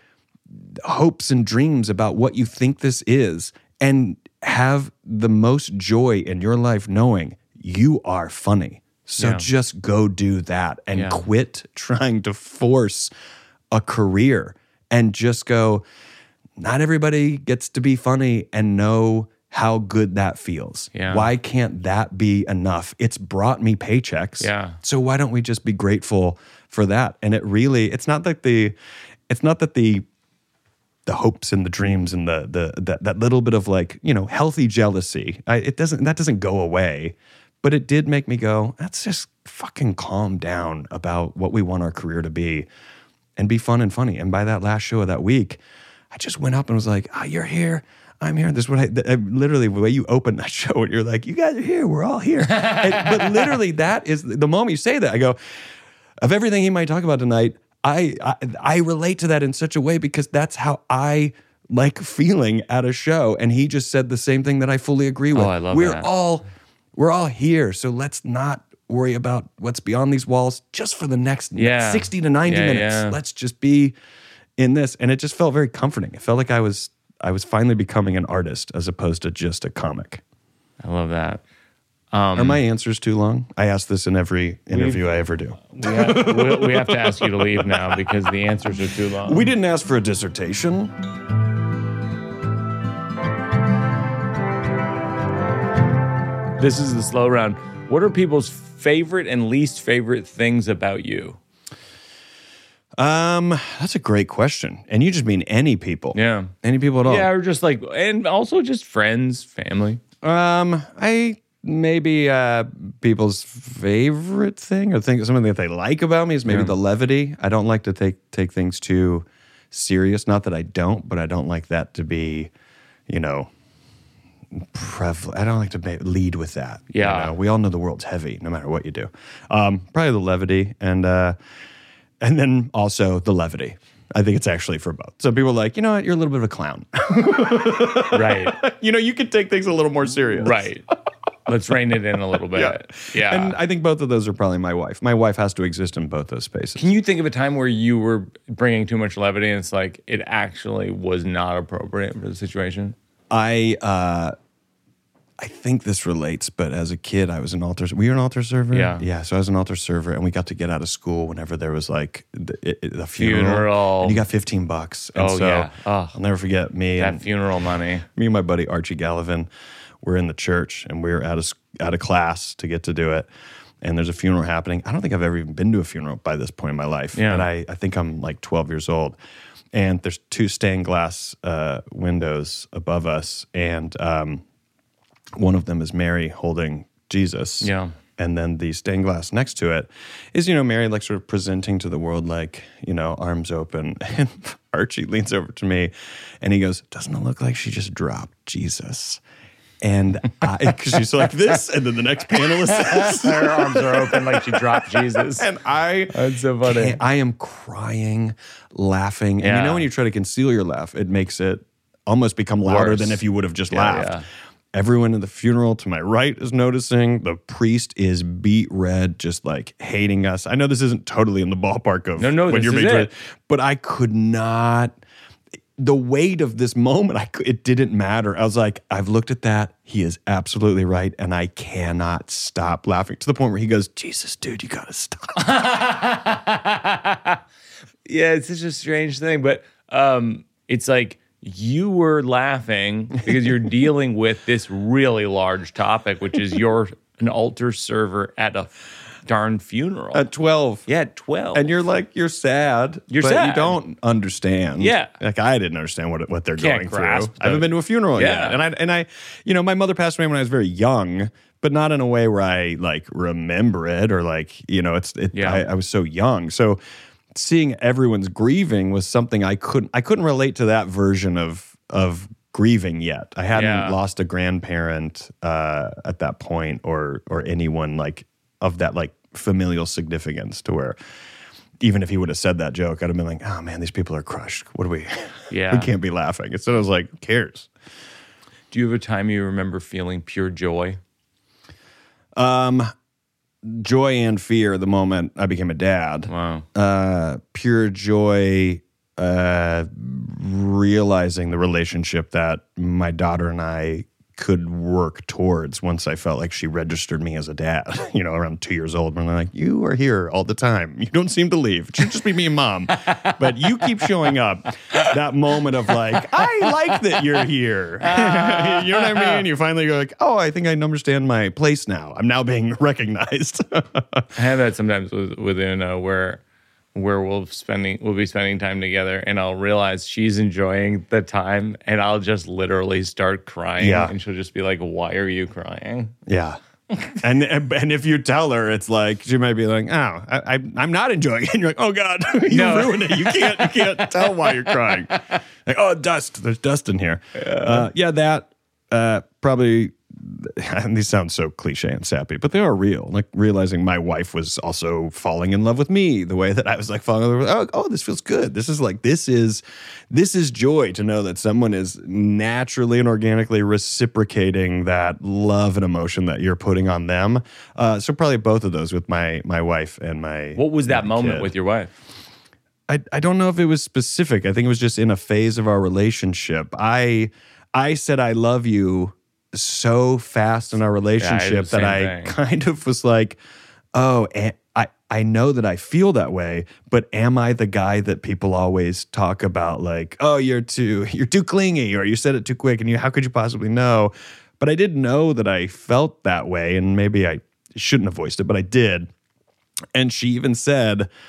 hopes and dreams about what you think this is, and have the most joy in your life knowing you are funny. So Yeah. just go do that and Yeah. quit trying to force a career and just go, not everybody gets to be funny and know how good that feels. Yeah. Why can't that be enough? It's brought me paychecks. Yeah. So why don't we just be grateful for that? And it really, it's not that the, it's not that the, the hopes and the dreams and the the that, that little bit of like, you know, healthy jealousy. I, it doesn't that doesn't go away, but it did make me go, let's just fucking calm down about what we want our career to be, and be fun and funny. And by that last show of that week, I just went up and was like, oh, you're here. I'm here. This is what I, I literally, the way you open that show, and you're like, you guys are here. We're all here. And, but literally, that is the moment you say that, I go, of everything he might talk about tonight, I, I I relate to that in such a way because that's how I like feeling at a show. And he just said the same thing that I fully agree with. Oh, I love we're that. all we're all here, so let's not worry about what's beyond these walls just for the next Yeah. sixty to ninety Yeah, minutes. yeah. Let's just be in this. And it just felt very comforting. It felt like I was I was finally becoming an artist as opposed to just a comic. I love that. Um, Are my answers too long? I ask this in every interview I ever do. we, have, we, we have to ask you to leave now because the answers are too long. We didn't ask for a dissertation. This is the slow round. What are people's favorite and least favorite things about you? Um, that's a great question. And you just mean any people. Yeah. Any people at all. Yeah, or just like, and also just friends, family. Um, I maybe uh people's favorite thing or think something that they like about me is maybe Yeah. the levity. I don't like to take take things too serious. Not that I don't, but I don't like that to be, you know, prevalent. I don't like to ma- lead with that. you Yeah. know? We all know the world's heavy, no matter what you do. Um, probably the levity, and uh, and then also the levity. I think it's actually for both. So people are like, you know what, you're a little bit of a clown. Right. You know, you can take things a little more serious. Right. Let's rein it in a little bit. Yeah. Yeah. And I think both of those are probably my wife. My wife has to exist in both those spaces. Can you think of a time where you were bringing too much levity and it's like it actually was not appropriate for the situation? I uh, I think this relates, but as a kid, I was an altar. Were you an altar server? Yeah. Yeah. So I was an altar server, and we got to get out of school whenever there was like the, it, the funeral, Funeral. and you got fifteen bucks. And Oh, so yeah. Oh. I'll never forget me That and funeral money. me and my buddy Archie Gallivan were in the church, and we were out of s- out of class to get to do it. And there's a funeral happening. I don't think I've ever even been to a funeral by this point in my life. Yeah. But I, I think I'm like twelve years old. And there's two stained glass uh, windows above us. And um, one of them is Mary holding Jesus. Yeah. And then the stained glass next to it is, you know, Mary like sort of presenting to the world like, you know, arms open. And Archie leans over to me and he goes, doesn't it look like she just dropped Jesus? And because she's like this, and then the next panel is this. Her arms are open like she dropped Jesus. And I, That's so funny. can't- I am crying, laughing. And Yeah. you know when you try to conceal your laugh, it makes it almost become louder Worse. than if you would have just Yeah, laughed. yeah. Everyone at the funeral to my right is noticing. The priest is beat red, just like hating us. I know this isn't totally in the ballpark of No, no, when this you're is being it. tried, but I could not. The weight of this moment, I cou- it didn't matter. I was like, I've looked at that. He is absolutely right, and I cannot stop laughing to the point where he goes, "Jesus, dude, you gotta stop." Yeah, it's such a strange thing, but um, it's like you were laughing because you're dealing with this really large topic, which is you're an altar server at a darn funeral. At twelve, yeah, at twelve. and you're like, you're sad. You're but sad. You don't understand. Yeah. like I didn't understand what what they're Can't going grasp through. I haven't the- been to a funeral Yeah. yet, and I and I, you know, my mother passed away when I was very young, but not in a way where I like remember it or like, you know, it's it. Yeah. I, I was so young, so seeing everyone's grieving was something I couldn't I couldn't relate to that version of of grieving yet. I hadn't Yeah. lost a grandparent uh, at that point, or or anyone like of that like familial significance to where even if he would have said that joke, I'd have been like, oh man, these people are crushed. What do we, Yeah. we can't be laughing. Instead I was like, who cares? Do you have a time you remember feeling pure joy? Joy and fear the moment I became a dad. Wow. Uh, pure joy, uh, realizing the relationship that my daughter and I could work towards once I felt like she registered me as a dad, you know, around two years old. When they're like, you are here all the time. You don't seem to leave. It should just be me and mom. But you keep showing up. That moment of like, I like that you're here. You know what I mean? You finally go like, oh, I think I understand my place now. I'm now being recognized. I have that sometimes with, within uh, where where we'll spending we'll be spending time together, and I'll realize she's enjoying the time, and I'll just literally start crying, Yeah. and she'll just be like, "Why are you crying?" Yeah. And and if you tell her, it's like she might be like, "Oh, I, I I'm not enjoying it." And you're like, "Oh God, you No. ruined it. You can't you can't tell why you're crying." Like, "Oh, dust. There's dust in here." Yeah, uh, yeah that uh, probably. And these sound so cliche and sappy, but they are real. Like realizing my wife was also falling in love with me the way that I was like falling in love with, oh, oh, this feels good. This is like, this is, this is joy to know that someone is naturally and organically reciprocating that love and emotion that you're putting on them. Uh, so probably both of those with my, my wife and my, What was that my moment kid. with your wife? I, I don't know if it was specific. I think it was just in a phase of our relationship. I, I said, I love you so fast in our relationship the that same I thing. kind of was like, oh, and I, I know that I feel that way, but am I the guy that people always talk about? Like, oh, you're too, you're too clingy, or you said it too quick, and you, how could you possibly know? But I didn't know that I felt that way, and maybe I shouldn't have voiced it, but I did. And she even said,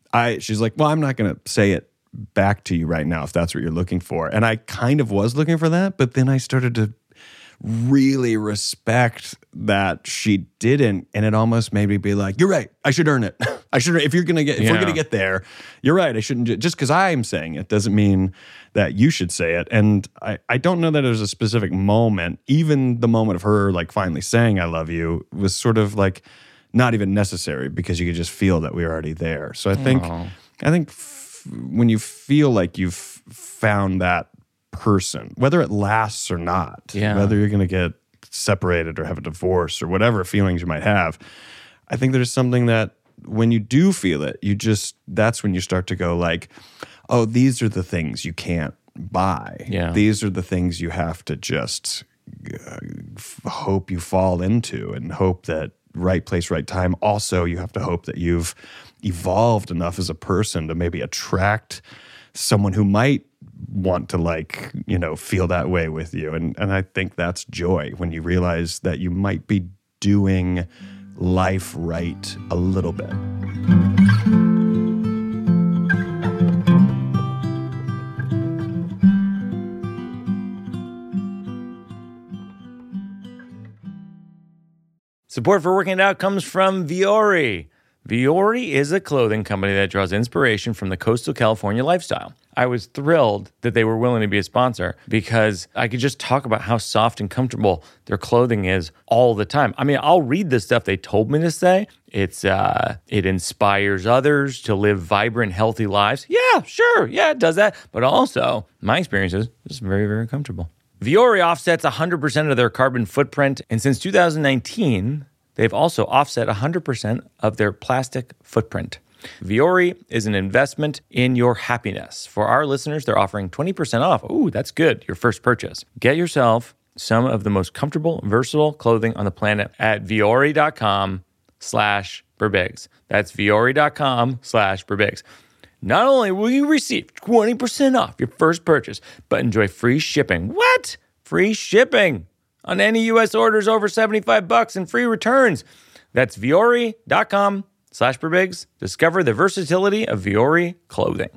I she's like, well, I'm not going to say it back to you right now if that's what you're looking for. And I kind of was looking for that, but then I started to really respect that she didn't, and it almost made me be like, you're right, I should earn it. I should, if you're gonna get, if Yeah. we're gonna get there, you're right, I shouldn't, ju- just because I'm saying it doesn't mean that you should say it. And I, I don't know that there's a specific moment, even the moment of her like finally saying I love you was sort of like not even necessary, because you could just feel that we were already there. So I think, Aw. I think f- when you feel like you've found that person, whether it lasts or not, Yeah. whether you're going to get separated or have a divorce or whatever feelings you might have, I think there's something that when you do feel it, you just, that's when you start to go like, oh, these are the things you can't buy. Yeah. These are the things you have to just uh, f- hope you fall into, and hope that right place, right time. Also, you have to hope that you've evolved enough as a person to maybe attract someone who might want to, like, you know, feel that way with you. And and I think that's joy, when you realize that you might be doing life right a little bit. Support for Working It Out comes from Viore. Viore is a clothing company that draws inspiration from the coastal California lifestyle. I was thrilled that they were willing to be a sponsor, because I could just talk about how soft and comfortable their clothing is all the time. I mean, I'll read the stuff they told me to say. It's uh, it inspires others to live vibrant, healthy lives. Yeah, sure. Yeah, it does that. But also, my experience is it's very, very comfortable. Viore offsets one hundred percent of their carbon footprint, and since two thousand nineteen, they've also offset one hundred percent of their plastic footprint. Viore is an investment in your happiness. For our listeners, they're offering twenty percent off. Ooh, that's good. Your first purchase. Get yourself some of the most comfortable, versatile clothing on the planet at viore.com slash Birbigs. That's viore.com slash Birbigs. Not only will you receive twenty percent off your first purchase, but enjoy free shipping. What? Free shipping on any U S orders over seventy-five bucks and free returns. That's viore.com slash Birbigs. Discover the versatility of Viore clothing.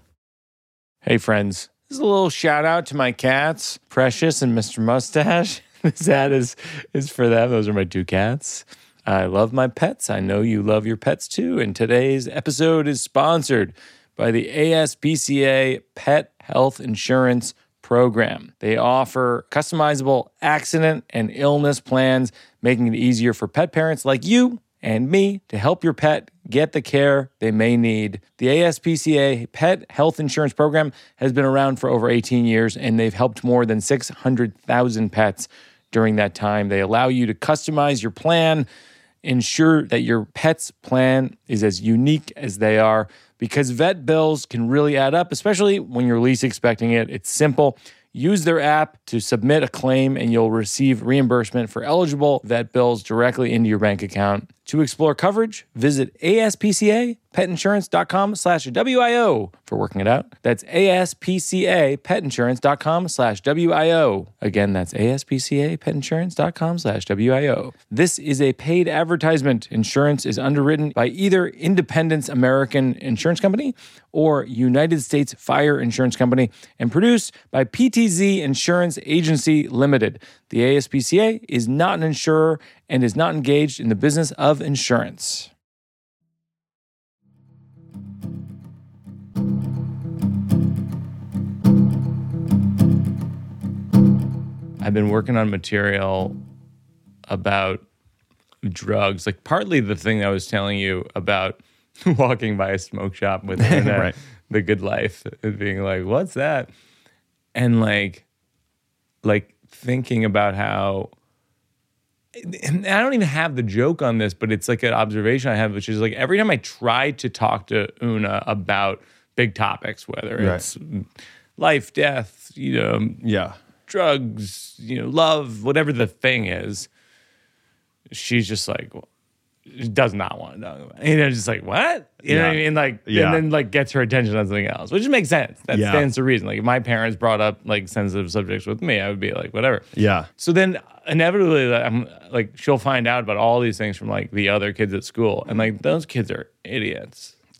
Hey friends, this is a little shout out to my cats, Precious and Mister Mustache. This ad is, is for them. Those are my two cats. I love my pets. I know you love your pets too. And today's episode is sponsored by the A S P C A Pet Health Insurance Program. They offer customizable accident and illness plans, making it easier for pet parents like you and me to help your pet get the care they may need. The A S P C A Pet Health Insurance Program has been around for over eighteen years, and they've helped more than six hundred thousand pets during that time. They allow you to customize your plan, ensure that your pet's plan is as unique as they are, because vet bills can really add up, especially when you're least expecting it. It's simple. Use their app to submit a claim, and you'll receive reimbursement for eligible vet bills directly into your bank account. To explore coverage, visit aspcapetinsurance.com slash WIO for Working It Out. That's aspcapetinsurance.com slash WIO. Again, that's aspcapetinsurance.com slash WIO. This is a paid advertisement. Insurance is underwritten by either Independence American Insurance Company or United States Fire Insurance Company and produced by P T Z Insurance Agency Limited. The A S P C A is not an insurer and is not engaged in the business of insurance. I've been working on material about drugs, like partly the thing I was telling you about walking by a smoke shop with Una, Right. The Good Life, being like, what's that? And like, like thinking about how, and I don't even have the joke on this, but it's like an observation I have, which is like every time I try to talk to Una about big topics, whether Right. it's life, death, you know, Yeah. drugs, you know, love, whatever the thing is, she's just like, well, does not want to talk about it. You know, just like, what? You know Yeah. what I mean? Like, Yeah. and then like gets her attention on something else, which makes sense. That Yeah. stands to reason. Like if my parents brought up like sensitive subjects with me, I would be like, whatever. Yeah. So then inevitably, like, I'm like, she'll find out about all these things from like the other kids at school. And like those kids are idiots.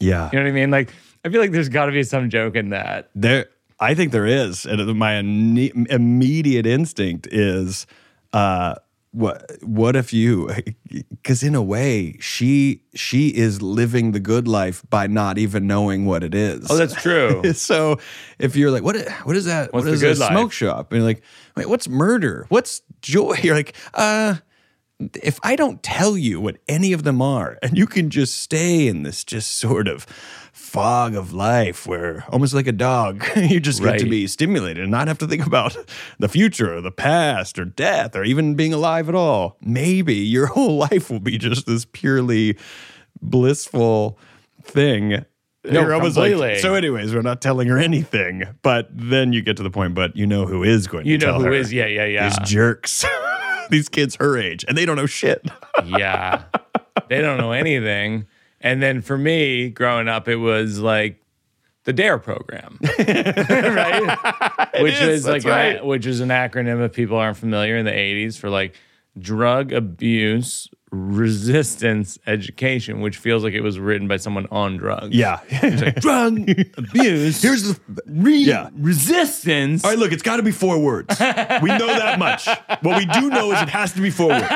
Yeah. You know what I mean? Like, I feel like there's got to be some joke in that. There, I think there is. And my ine- immediate instinct is, uh, what what if you, because in a way, she she is living the good life by not even knowing what it is. Oh, that's true. So if you're like, what what is that? What's what is the a good life? smoke shop? And you're like, wait, what's murder? What's joy? You're like, uh, if I don't tell you what any of them are, and you can just stay in this just sort of fog of life where almost like a dog, you just get to Right. be stimulated and not have to think about the future or the past or death or even being alive at all. Maybe your whole life will be just this purely blissful thing. No, You're almost like, completely. so anyways, we're not telling her anything. But then you get to the point, but you know who is going You to know tell who her. is? Yeah, yeah, yeah. These jerks. These kids her age, and they don't know shit. Yeah. They don't know anything. And then for me, growing up, it was like the DARE program, right? Which is, is like that's right. a, which is an acronym, if people aren't familiar, in the eighties for like drug abuse resistance education, which feels like it was written by someone on drugs. Yeah. Drug abuse. Here's the Re- yeah. resistance. All right, look, it's got to be four words. We know that much. What we do know is it has to be four words.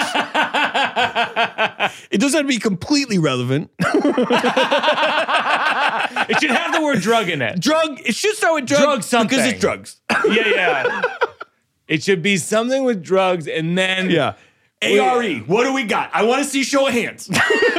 It doesn't have to be completely relevant. It should have the word drug in it. Drug, it should start with drug, Drug something. because it's drugs. Yeah, yeah. It should be something with drugs, and then Yeah. A R E, what do we got? I want to see show of hands.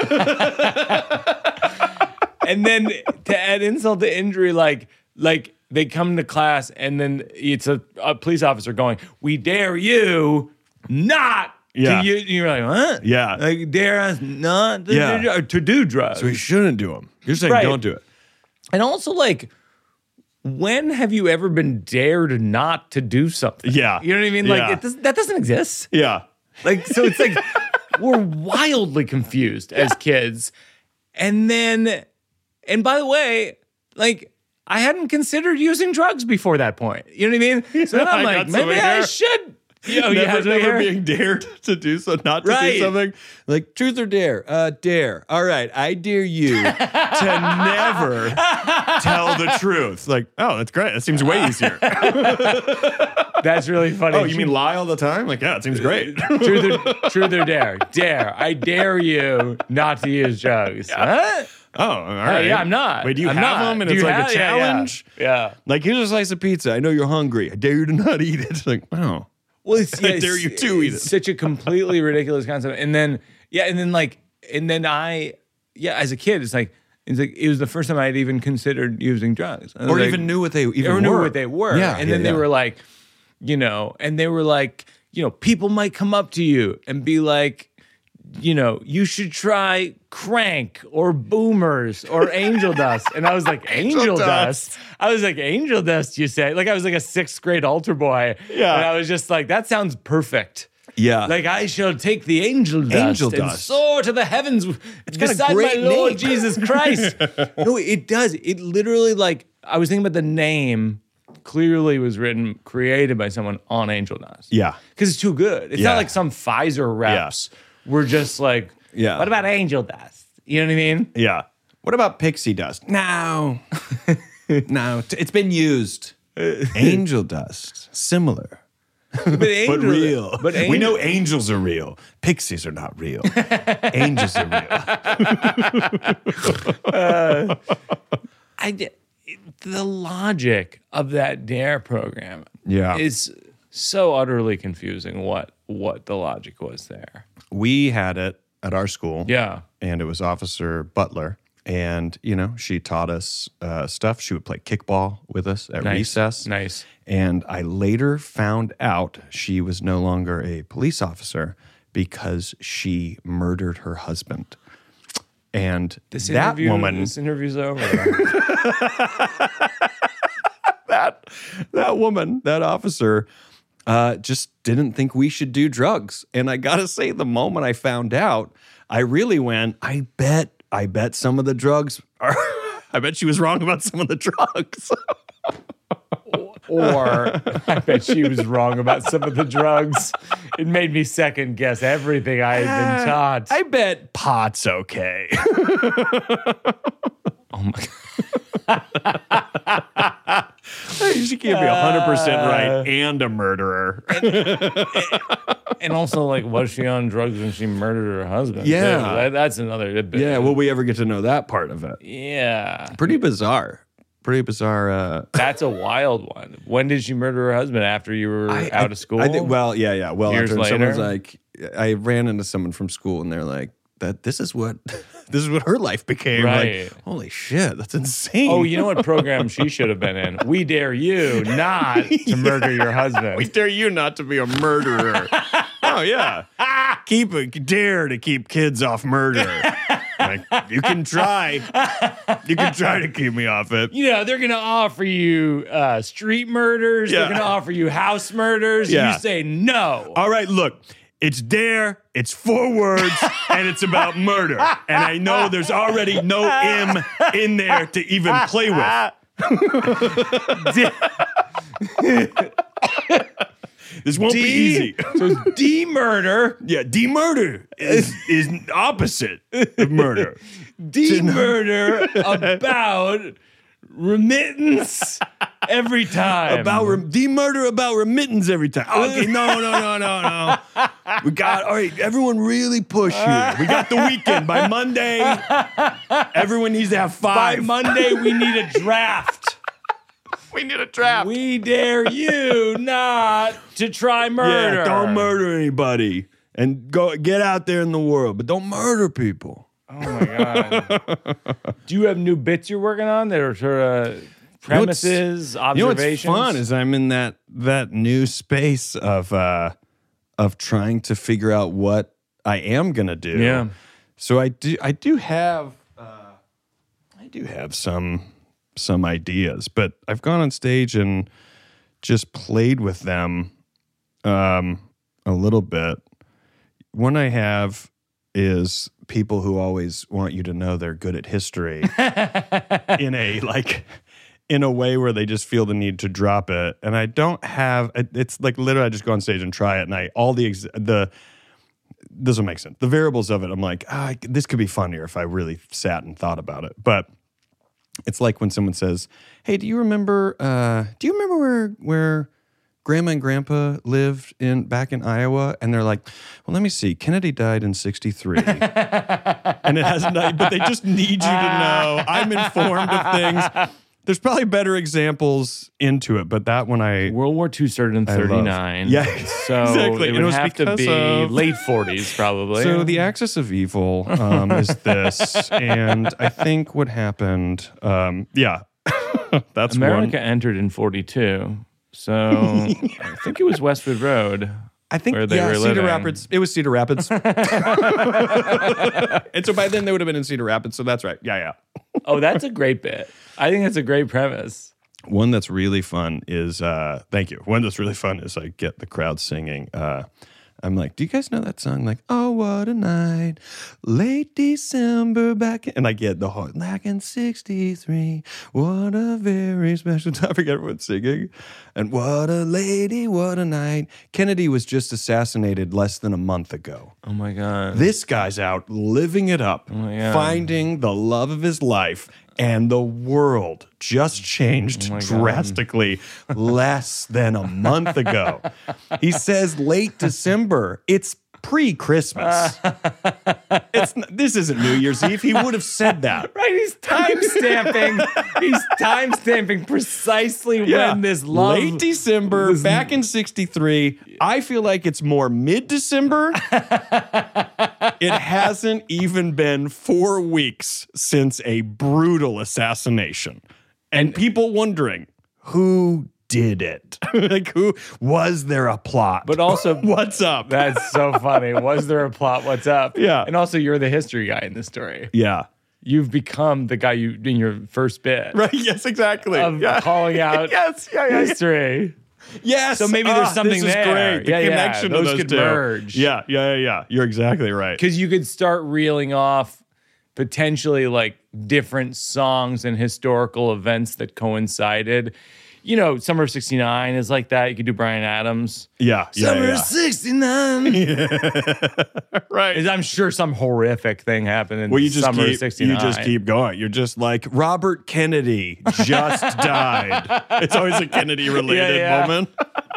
and then to add insult to injury, like like they come to class, and then it's a, a police officer going, "We dare you not Yeah. to use." You're like, "What? Yeah. like dare us not to, Yeah. do, or to do drugs." So we shouldn't do them. You're saying Right. don't do it. And also, like, when have you ever been dared not to do something? Yeah. You know what I mean? Like, Yeah. it does, that doesn't exist. Yeah. Like, so it's like we're wildly confused as kids. And then, and by the way, like, I hadn't considered using drugs before that point. You know what I mean? So then I'm I like, got some maybe I hair. should. You know, you never have to never hear- being dared to do so, not to Right. do something. Like, truth or dare? Uh, dare. All right, I dare you to never tell the truth. Like, oh, that's great. That seems way easier. That's really funny. Oh, you mean lie all the time? Like, yeah, it seems great. truth or, truth or dare? Dare. I dare you not to use drugs. Huh? Oh, all right. yeah, I'm not. Wait, do you I'm have not. them? And Do it's you like have- a yeah, yeah. challenge? Yeah. Like, here's a slice of pizza. I know you're hungry. I dare you to not eat it. It's like, oh. Well, it's, yeah, I dare it's- you to eat it's it. such a completely ridiculous concept. And then, yeah, and then like, and then I, yeah, as a kid, it's like, it's like it was the first time I had even considered using drugs, I was Or like- even knew what they even or were. knew what they were. Yeah, and yeah, then they yeah. were like, you know, and they were like, you know, people might come up to you and be like, you know, you should try Crank or Boomers or Angel Dust. And I was like, Angel, Angel Dust? Dust. I was like, Angel Dust, you say? Like, I was like a sixth grade altar boy. Yeah. And I was just like, that sounds perfect. Yeah. Like, I shall take the angel dust Angel and dust. soar to the heavens got a beside my great Lord name. Jesus Christ. No, it does. It literally, like, I was thinking about the name clearly was written, created by someone on angel dust. Yeah. Because it's too good. It's Yeah. not like some Pfizer reps were just like, Yeah. what about angel dust? You know what I mean? Yeah. What about pixie dust? No. no. T- It's been used. Angel dust. Similar. But, angel, But real. But angel, we know angels are real. Pixies are not real. Angels are real. I, di- the logic of that DARE program Yeah. is so utterly confusing what what the logic was there. We had it at our school. Yeah. And it was Officer Butler. And, you know, she taught us uh, stuff. She would play kickball with us at Nice. recess. Nice. And I later found out she was no longer a police officer because she murdered her husband. And This that interview, woman, This interview's over. that that woman, that officer, uh, just didn't think we should do drugs. And I gotta say, the moment I found out, I really went, I bet, I bet some of the drugs are, I bet she was wrong about some of the drugs. Or I bet she was wrong about some of the drugs. It made me second guess everything I had been taught. I bet pot's okay. Oh my God. She can't be one hundred percent right and a murderer. And also, like, was she on drugs when she murdered her husband? Yeah. too? That, that's another bit. Yeah, will we ever get to know that part of it? Yeah. Pretty bizarre. Pretty bizarre. Uh, That's a wild one. When did she murder her husband? After you were I- out I- of school? I think, well, yeah, yeah. Well, Years after later? someone's like, I ran into someone from school and they're like, that this is what this is what her life became. Right. Like, holy shit, that's insane. Oh, you know what program she should have been in? We dare you not to murder your husband. We dare you not to be a murderer. Oh yeah, keep a dare to keep kids off murder. Like, you can try, you can try to keep me off it. You know, they're going to offer you uh, street murders. Yeah. They're going to offer you house murders. Yeah. You say no. All right, look, it's dare, it's four words, and it's about murder. And I know there's already no M in there to even play with. This won't D- be easy. So it's D-murder. Yeah, D-murder is, is opposite of murder. D-murder about remittance every time. About rem- D-murder about remittance every time. Okay, no, no, no, no, no. We got, all right, everyone really push here. We got the weekend. By Monday, everyone needs to have By five. Monday, we need a draft. We need a draft. We dare you not to try murder. Yeah, don't murder anybody. And go get out there in the world, but don't murder people. Oh my God. Do you have new bits you're working on that are sort of premises, You know observations? what's fun is I'm in that that new space of uh, of trying to figure out what I am gonna do. Yeah. So I do I do have uh, I do have some some ideas, but I've gone on stage and just played with them um, a little bit. One I have is people who always want you to know they're good at history in a like in a way where they just feel the need to drop it. And I don't have it's like literally I just go on stage and try it, and I all the ex- the this will make sense. The variables of it, I'm like, ah, this could be funnier if I really sat and thought about it. But it's like when someone says, "Hey, do you remember? Uh, do you remember where where Grandma and Grandpa lived in back in Iowa?" And they're like, "Well, let me see. Kennedy died in sixty-three, and it hasn't died." But they just need you to know I'm informed of things. There's probably better examples into it, but that one I World War Two started in thirty-nine. Yeah, So exactly. it And would it was have to because be of- late forties, probably. So the axis of evil um, is this, and I think what happened, um, yeah, that's America one. entered in forty-two. So I think it was Westwood Road. I think where they yeah, were Cedar living. Rapids. It was Cedar Rapids, and so by then they would have been in Cedar Rapids. So that's right. Yeah, yeah. Oh, that's a great bit. I think that's a great premise. One that's really fun is uh, thank you. One that's really fun is I get the crowd singing. Uh, I'm like, do you guys know that song? Like, oh, what a night, late December back in, and I get the whole back in sixty-three. What a very special time. I forget everyone's singing. And what a lady, what a night. Kennedy was just assassinated less than a month ago. Oh my God. This guy's out living it up, my God. finding the love of his life, and the world just changed Oh my God. drastically less than a month ago. He says late December. It's pre-Christmas. It's n- this isn't New Year's Eve. He would have said that. Right, he's time stamping. he's time stamping precisely when this love. Late December, back in sixty-three. I feel like it's more mid-December. It hasn't even been four weeks since a brutal assassination. And people wondering, who did it? Like, who was there a plot? But also, what's up? that's so funny. Was there a plot? What's up? Yeah. And also, you're the history guy in this story. Yeah. You've become the guy you in your first bit Right. Yes, exactly. of yeah. calling out Yes. Yeah, yeah, yeah. history. Yes. So maybe there's Ah, something this is there. great. The Yeah, yeah. connection Those of those could two. merge. Yeah, yeah, yeah, yeah. You're exactly right. Because you could start reeling off potentially like different songs and historical events that coincided. you know, Summer of sixty-nine is like that. You could do Bryan Adams. Yeah. yeah Summer yeah. of sixty-nine. Right. I'm sure some horrific thing happened in Well, you just Summer keep, of sixty-nine. You just keep going. You're just like, Robert Kennedy just died. It's always a Kennedy-related Yeah, yeah. moment.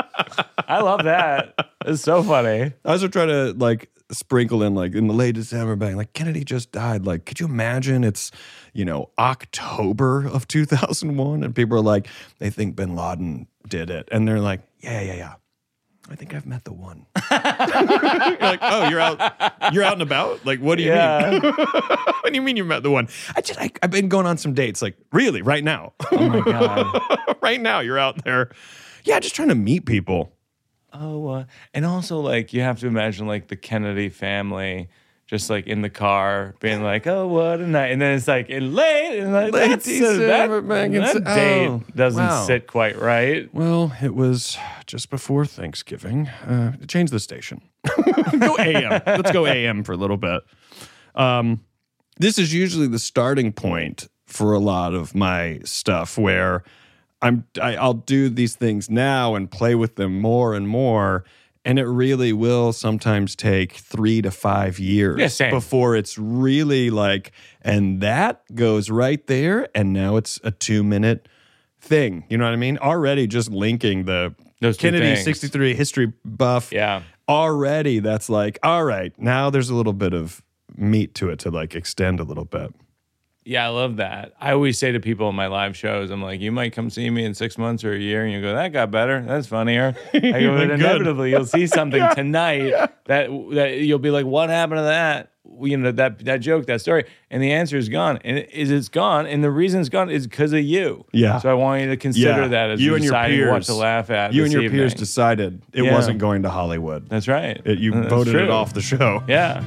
I love that. It's so funny. I also try to like sprinkle in like in the late December bang, like Kennedy just died. Like, could you imagine it's, you know, October of two thousand one and people are like, they think Bin Laden did it. And they're like, yeah, yeah, yeah. I think I've met the one. You're like, oh, you're out, you're out and about? Like, what do you Yeah. mean? What do you mean you met the one? I just, I, I've been going on some dates. Like, really, right now? Oh my God. Right now, you're out there. Yeah, just trying to meet people. Oh, uh, and also like you have to imagine like the Kennedy family just like in the car being like, oh, what a night. And then it's like in late, and like, Late that's, uh, December, that, back in that Se- date oh, doesn't wow. sit quite right. Well, it was just before Thanksgiving. Uh, change the station. Go A M. Let's go A M for a little bit. Um, this is usually the starting point for a lot of my stuff where I'm, I, I'll do these things now and play with them more and more. And it really will sometimes take three to five years Yeah, same. before it's really like, and that goes right there. And now it's a two minute thing. You know what I mean? Already just linking the Those two Kennedy things. sixty-three history buff. Yeah. Already that's like, all right, now there's a little bit of meat to it to like extend a little bit. Yeah, I love that. I always say to people in my live shows, I'm like, you might come see me in six months or a year, and you go, that got better. That's funnier. I go, but Good. inevitably, you'll see something tonight that that you'll be like, what happened to that? You know, that that joke, that story, and the answer is gone. And it is it's gone, and the reason it's gone is because of you. Yeah. So I want you to consider Yeah. that as You you're and your deciding what peers- to laugh at. You this and your peers evening. decided it Yeah. wasn't going to Hollywood. That's right. It, you That's voted it true. off the show. Yeah.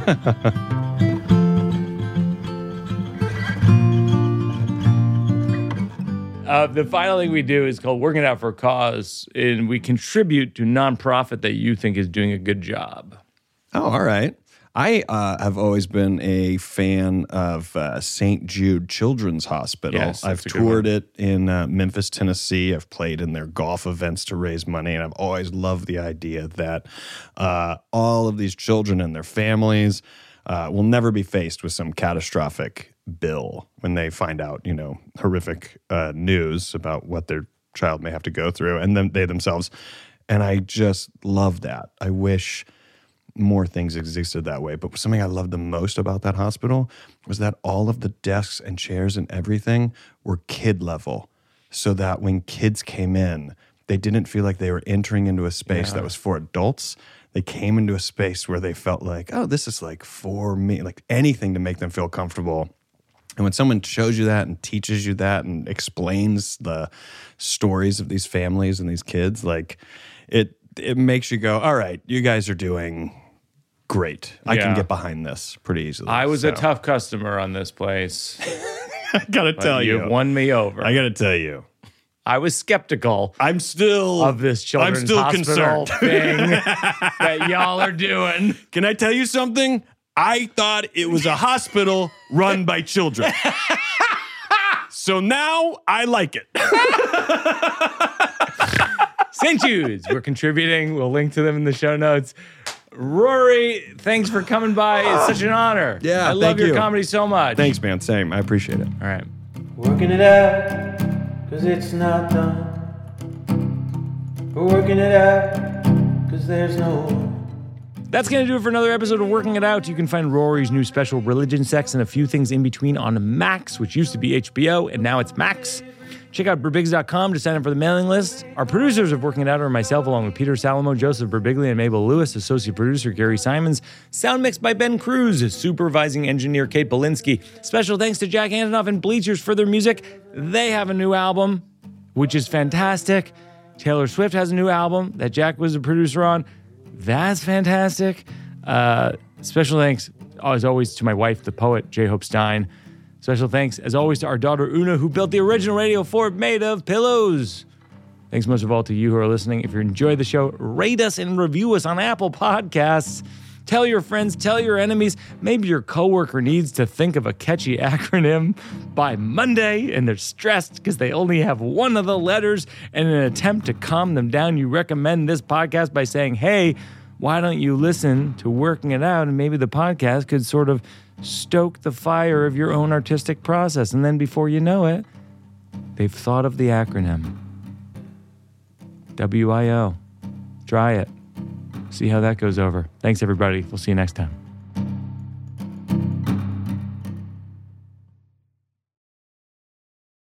Uh, the final thing we do is called Working It Out for a Cause, and we contribute to nonprofit that you think is doing a good job. Oh, all right. I uh, have always been a fan of uh, Saint Jude Children's Hospital. Yes, that's I've a good toured one. it in uh, Memphis, Tennessee. I've played in their golf events to raise money, and I've always loved the idea that uh, all of these children and their families uh, will never be faced with some catastrophic bill when they find out, you know, horrific uh, news about what their child may have to go through, and then they themselves. And I just love that. I wish more things existed that way. But something I loved the most about that hospital was that all of the desks and chairs and everything were kid level, so that when kids came in, they didn't feel like they were entering into a space Yeah. that was for adults. They came into a space where they felt like, oh, this is like for me, like anything to make them feel comfortable. And when someone shows you that and teaches you that and explains the stories of these families and these kids, like it it makes you go, all right, you guys are doing great. I Yeah. can get behind this pretty easily. I was a So, tough customer on this place. I gotta but tell you. You've won me over. I gotta tell you. I was skeptical I'm still of this children's I'm still hospital concerned. thing that y'all are doing. Can I tell you something? I thought it was a hospital run by children. So now I like it. Saint Jude's, we're contributing. We'll link to them in the show notes. Rory, thanks for coming by. It's such an honor. Yeah, I love thank your you. comedy so much. Thanks, man. Same. I appreciate it. All right. Working it out, cause it's not done. We're working it out, cause there's no one. That's going to do it for another episode of Working It Out. You can find Rory's new special, Religion, Sex, and a Few Things in Between on Max, which used to be H B O, and now it's Max. Check out Birbigs dot com to sign up for the mailing list. Our producers of Working It Out are myself, along with Peter Salomo, Joseph Birbiglia, and Mabel Lewis, associate producer Gary Simons, sound mixed by Ben Cruz, supervising engineer Kate Belinsky. Special thanks to Jack Antonoff and Bleachers for their music. They have a new album, which is fantastic. Taylor Swift has a new album that Jack was a producer on. That's fantastic. Uh, special thanks, as always, to my wife, the poet, J. Hope Stein. Special thanks, as always, to our daughter, Una, who built the original Radio Fort made of pillows. Thanks most of all to you who are listening. If you enjoyed the show, rate us and review us on Apple Podcasts. Tell your friends, tell your enemies. Maybe your coworker needs to think of a catchy acronym by Monday and they're stressed because they only have one of the letters. And in an attempt to calm them down, you recommend this podcast by saying, hey, why don't you listen to Working It Out? And maybe the podcast could sort of stoke the fire of your own artistic process. And then before you know it, they've thought of the acronym. W I O. Try it. See how that goes over. Thanks, everybody. We'll see you next time.